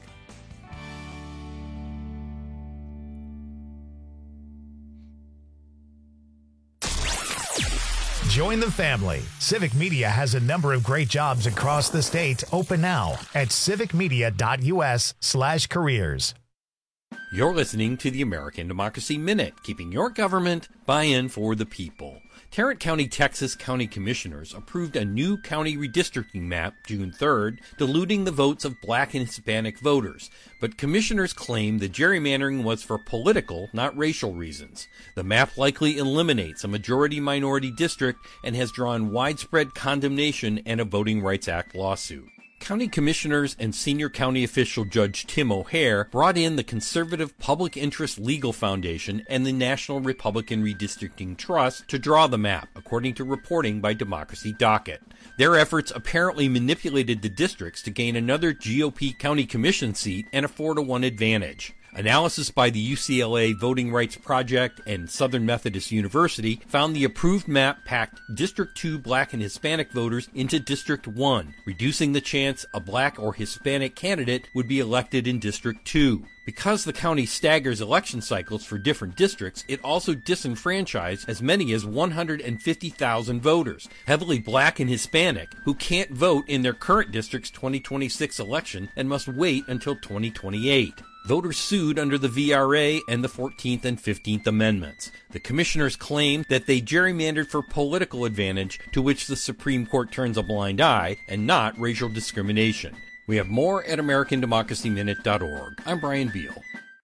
Join the family. Civic Media has a number of great jobs across the state open now at civicmedia.us/careers. You're listening to the American Democracy Minute, keeping your government buy-in for the people. Tarrant County, Texas County Commissioners approved a new county redistricting map June 3rd, diluting the votes of black and Hispanic voters. But commissioners claim the gerrymandering was for political, not racial reasons. The map likely eliminates a majority-minority district and has drawn widespread condemnation and a Voting Rights Act lawsuit. County commissioners and senior county official Judge Tim O'Hare brought in the conservative Public Interest Legal Foundation and the National Republican Redistricting Trust to draw the map, according to reporting by Democracy Docket. Their efforts apparently manipulated the districts to gain another GOP county commission seat and a 4-to-1 advantage. Analysis by the UCLA Voting Rights Project and Southern Methodist University found the approved map packed District 2 black and Hispanic voters into District 1, reducing the chance a black or Hispanic candidate would be elected in District 2. Because the county staggers election cycles for different districts, it also disenfranchised as many as 150,000 voters, heavily black and Hispanic, who can't vote in their current district's 2026 election and must wait until 2028. Voters sued under the VRA and the 14th and 15th Amendments. The commissioners claimed that they gerrymandered for political advantage, to which the Supreme Court turns a blind eye, and not racial discrimination. We have more at AmericanDemocracyMinute.org. I'm Brian Beal.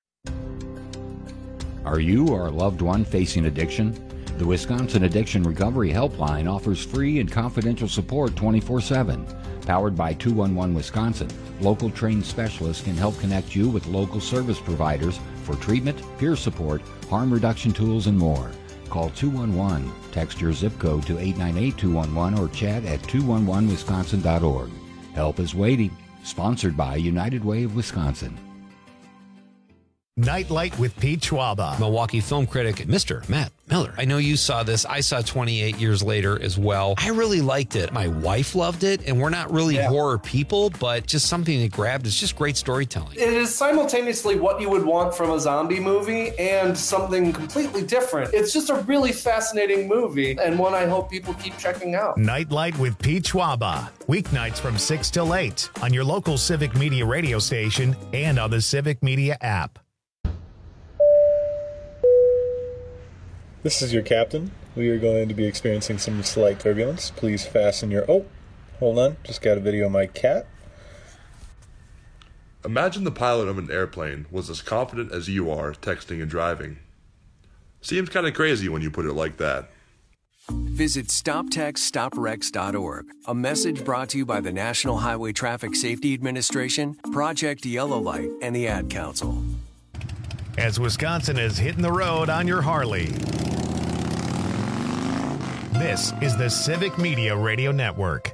Are you or a loved one facing addiction? The Wisconsin Addiction Recovery Helpline offers free and confidential support 24/7. Powered by 211 Wisconsin, local trained specialists can help connect you with local service providers for treatment, peer support, harm reduction tools, and more. Call 211, text your zip code to 898-211, or chat at 211wisconsin.org. Help is waiting. Sponsored by United Way of Wisconsin. Nightlight with Pete Schwaba. Milwaukee film critic, Mr. Matt Miller. I know you saw this. I saw 28 years later as well. I really liked it. My wife loved it, and we're not really horror people, but just something that grabbed. It's just great storytelling. It is simultaneously what you would want from a zombie movie and something completely different. It's just a really fascinating movie, and one I hope people keep checking out. Nightlight with Pete Schwaba. Weeknights from 6 till 8 on your local Civic Media radio station and on the Civic Media app. This is your captain. We are going to be experiencing some slight turbulence. Please fasten your... Oh, hold on. Just got a video of my cat. Imagine the pilot of an airplane was as confident as you are texting and driving. Seems kind of crazy when you put it like that. Visit StopTextStopWrecks.org. A message brought to you by the National Highway Traffic Safety Administration, Project Yellow Light, and the Ad Council. As Wisconsin is hitting the road on your Harley. This is the Civic Media Radio Network.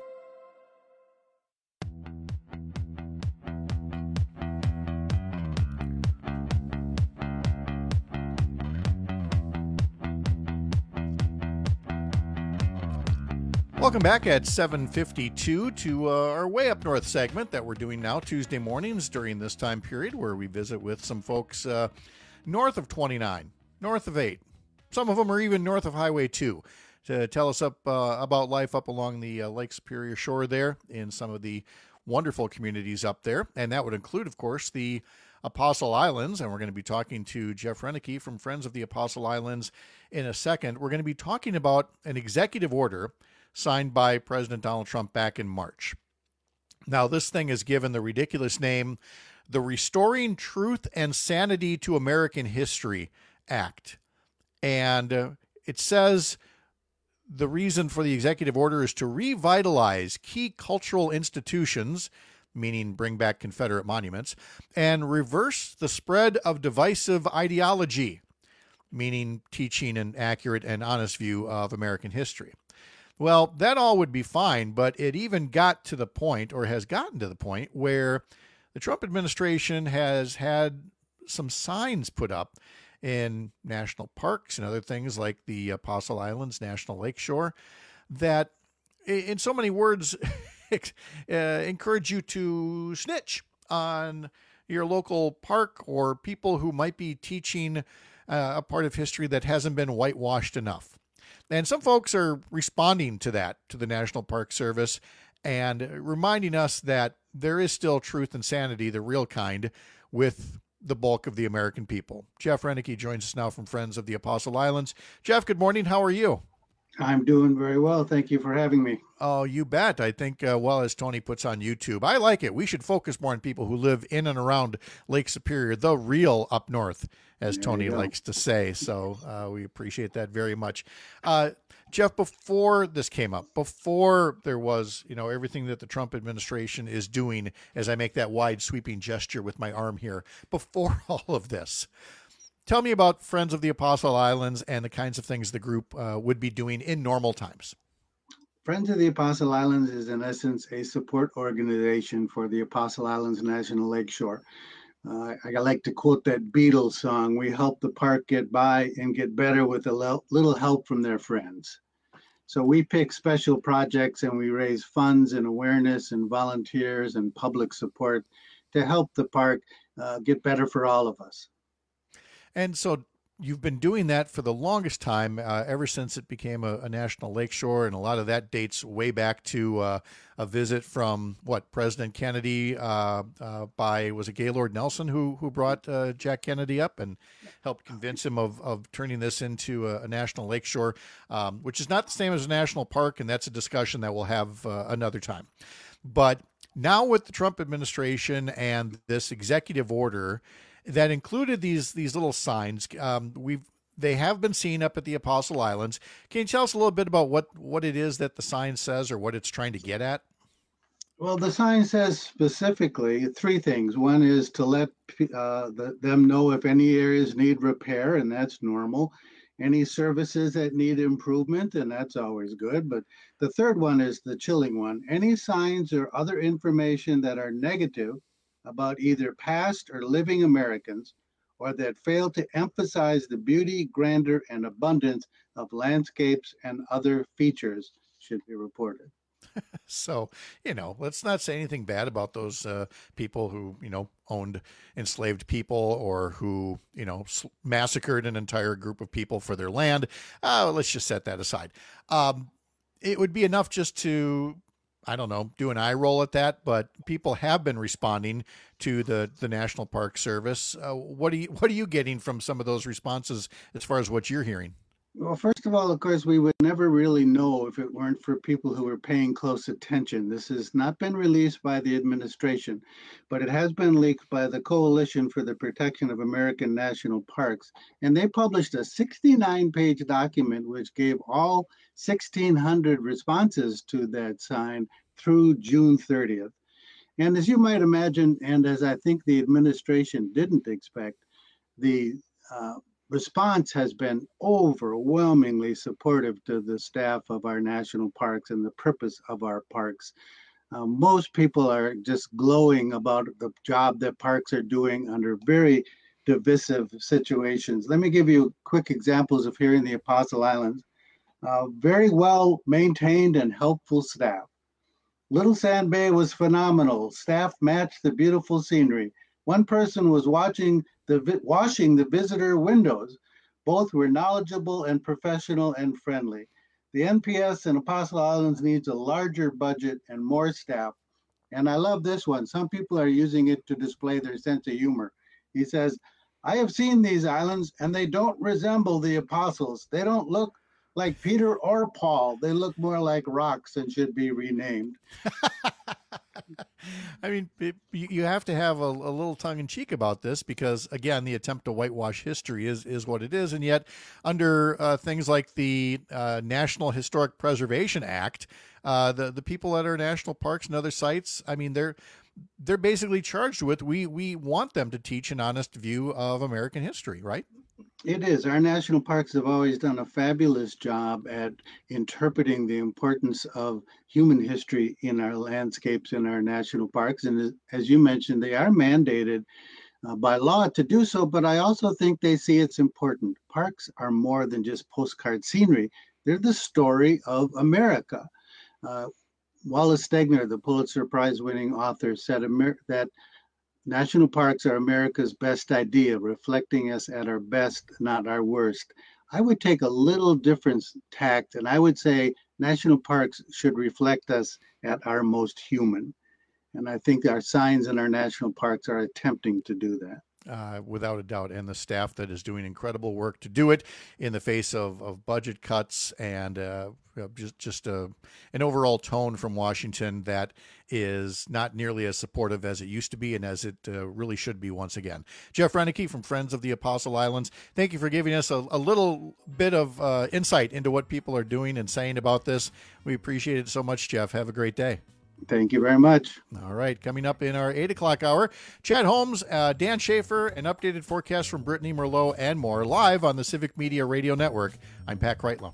Welcome back at 7:52 to our Way Up North segment that we're doing now Tuesday mornings during this time period, where we visit with some folks north of 29, north of 8. Some of them are even north of Highway 2 to tell us about life up along the Lake Superior shore there in some of the wonderful communities up there. And that would include, of course, the Apostle Islands. And we're going to be talking to Jeff Renicky from Friends of the Apostle Islands in a second. We're going to be talking about an executive order signed by President Donald Trump back in March. Now, this thing is given the ridiculous name, the Restoring Truth and Sanity to American History Act. And it says the reason for the executive order is to revitalize key cultural institutions, meaning bring back Confederate monuments, and reverse the spread of divisive ideology, meaning teaching an accurate and honest view of American history. Well, that all would be fine, but it even got to the point, or has gotten to the point, where the Trump administration has had some signs put up in national parks and other things like the Apostle Islands National Lakeshore that, in so many words, encourage you to snitch on your local park or people who might be teaching a part of history that hasn't been whitewashed enough. And some folks are responding to that, to the National Park Service, and reminding us that there is still truth and sanity, the real kind, with the bulk of the American people. Jeff Renneke joins us now from Friends of the Apostle Islands. Jeff, good morning. How are you? I'm doing very well. Thank you for having me. Oh, you bet. I think, well, as Tony puts on YouTube, I like it. We should focus more on people who live in and around Lake Superior, the real up north, as Tony likes to say. So we appreciate that very much. Jeff, before this came up, before there was, everything that the Trump administration is doing, as I make that wide sweeping gesture with my arm here, before all of this, tell me about Friends of the Apostle Islands and the kinds of things the group would be doing in normal times. Friends of the Apostle Islands is, in essence, a support organization for the Apostle Islands National Lakeshore. I like to quote that Beatles song, "We help the park get by and get better with a little help from their friends." So we pick special projects and we raise funds and awareness and volunteers and public support to help the park get better for all of us. And so you've been doing that for the longest time, ever since it became a national lakeshore, and a lot of that dates way back to a visit from President Kennedy by, was it Gaylord Nelson who brought Jack Kennedy up and helped convince him of turning this into a national lakeshore, which is not the same as a national park, and that's a discussion that we'll have another time. But now with the Trump administration and this executive order that included these little signs, they have been seen up at the Apostle Islands. Can you tell us a little bit about what it is that the sign says or what it's trying to get at? Well, the sign says specifically three things. One is to let them know if any areas need repair, and that's normal. Any services that need improvement, and that's always good. But the third one is the chilling one. Any signs or other information that are negative about either past or living Americans, or that fail to emphasize the beauty, grandeur, and abundance of landscapes and other features should be reported. So, let's not say anything bad about those people who, owned enslaved people, or who, massacred an entire group of people for their land. Let's just set that aside. It would be enough just to, do an eye roll at that, but people have been responding to the National Park Service. What are you getting from some of those responses as far as what you're hearing? Well, first of all, of course, we would never really know if it weren't for people who were paying close attention. This has not been released by the administration, but it has been leaked by the Coalition for the Protection of American National Parks. And they published a 69-page document which gave all 1,600 responses to that sign through June 30th. And as you might imagine, and as I think the administration didn't expect, the response has been overwhelmingly supportive to the staff of our national parks and the purpose of our parks. Most people are just glowing about the job that parks are doing under very divisive situations. Let me give you quick examples of here in the Apostle Islands. Very well maintained and helpful staff. Little Sand Bay was phenomenal. Staff matched the beautiful scenery. One person was washing the visitor windows. Both were knowledgeable and professional and friendly. The NPS in Apostle Islands needs a larger budget and more staff. And I love this one. Some people are using it to display their sense of humor. He says, "I have seen these islands and they don't resemble the apostles. They don't look like Peter or Paul. They look more like rocks and should be renamed." I mean, you have to have a little tongue-in-cheek about this because, again, the attempt to whitewash history is what it is. And yet, under things like the National Historic Preservation Act, the people at our national parks and other sites, I mean, they're basically charged with, we want them to teach an honest view of American history, right? It is. Our national parks have always done a fabulous job at interpreting the importance of human history in our landscapes in our national parks. And as you mentioned, they are mandated by law to do so, but I also think they see it's important. Parks are more than just postcard scenery. They're the story of America. Wallace Stegner, the Pulitzer Prize winning author, said that national parks are America's best idea, reflecting us at our best, not our worst. I would take a little different tact, and I would say national parks should reflect us at our most human. And I think our signs in our national parks are attempting to do that. Without a doubt, and the staff that is doing incredible work to do it in the face of budget cuts and just an overall tone from Washington that is not nearly as supportive as it used to be and as it really should be once again. Jeff Renneke from Friends of the Apostle Islands, thank you for giving us a little bit of insight into what people are doing and saying about this. We appreciate it so much, Jeff. Have a great day. Thank you very much. All right. Coming up in our 8 o'clock hour, Chad Holmes, Dan Schaefer, an updated forecast from Brittany Merlot, and more live on the Civic Media Radio Network. I'm Pat Kreitlow.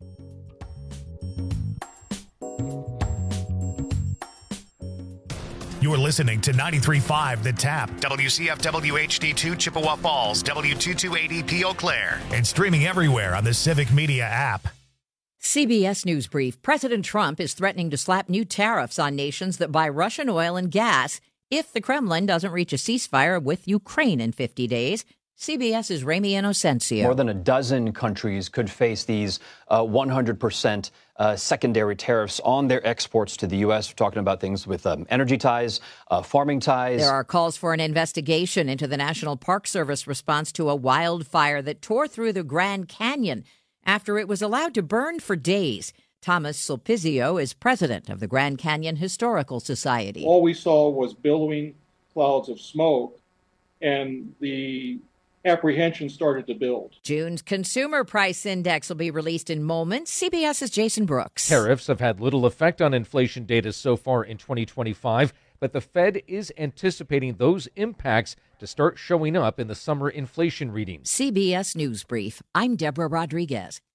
You're listening to 93.5 The Tap, WCFW HD2 Chippewa Falls, W228EP Eau Claire, and streaming everywhere on the Civic Media app. CBS News Brief. President Trump is threatening to slap new tariffs on nations that buy Russian oil and gas if the Kremlin doesn't reach a ceasefire with Ukraine in 50 days. CBS's Ramy Inocencio. More than a dozen countries could face these 100% secondary tariffs on their exports to the U.S. We're talking about things with energy ties, farming ties. There are calls for an investigation into the National Park Service response to a wildfire that tore through the Grand Canyon after it was allowed to burn for days. Thomas Sulpizio is president of the Grand Canyon Historical Society. All we saw was billowing clouds of smoke, and the apprehension started to build. June's consumer price index will be released in moments. CBS's Jason Brooks. Tariffs have had little effect on inflation data so far in 2025, but the Fed is anticipating those impacts to start showing up in the summer inflation readings. CBS News Brief. I'm Deborah Rodriguez.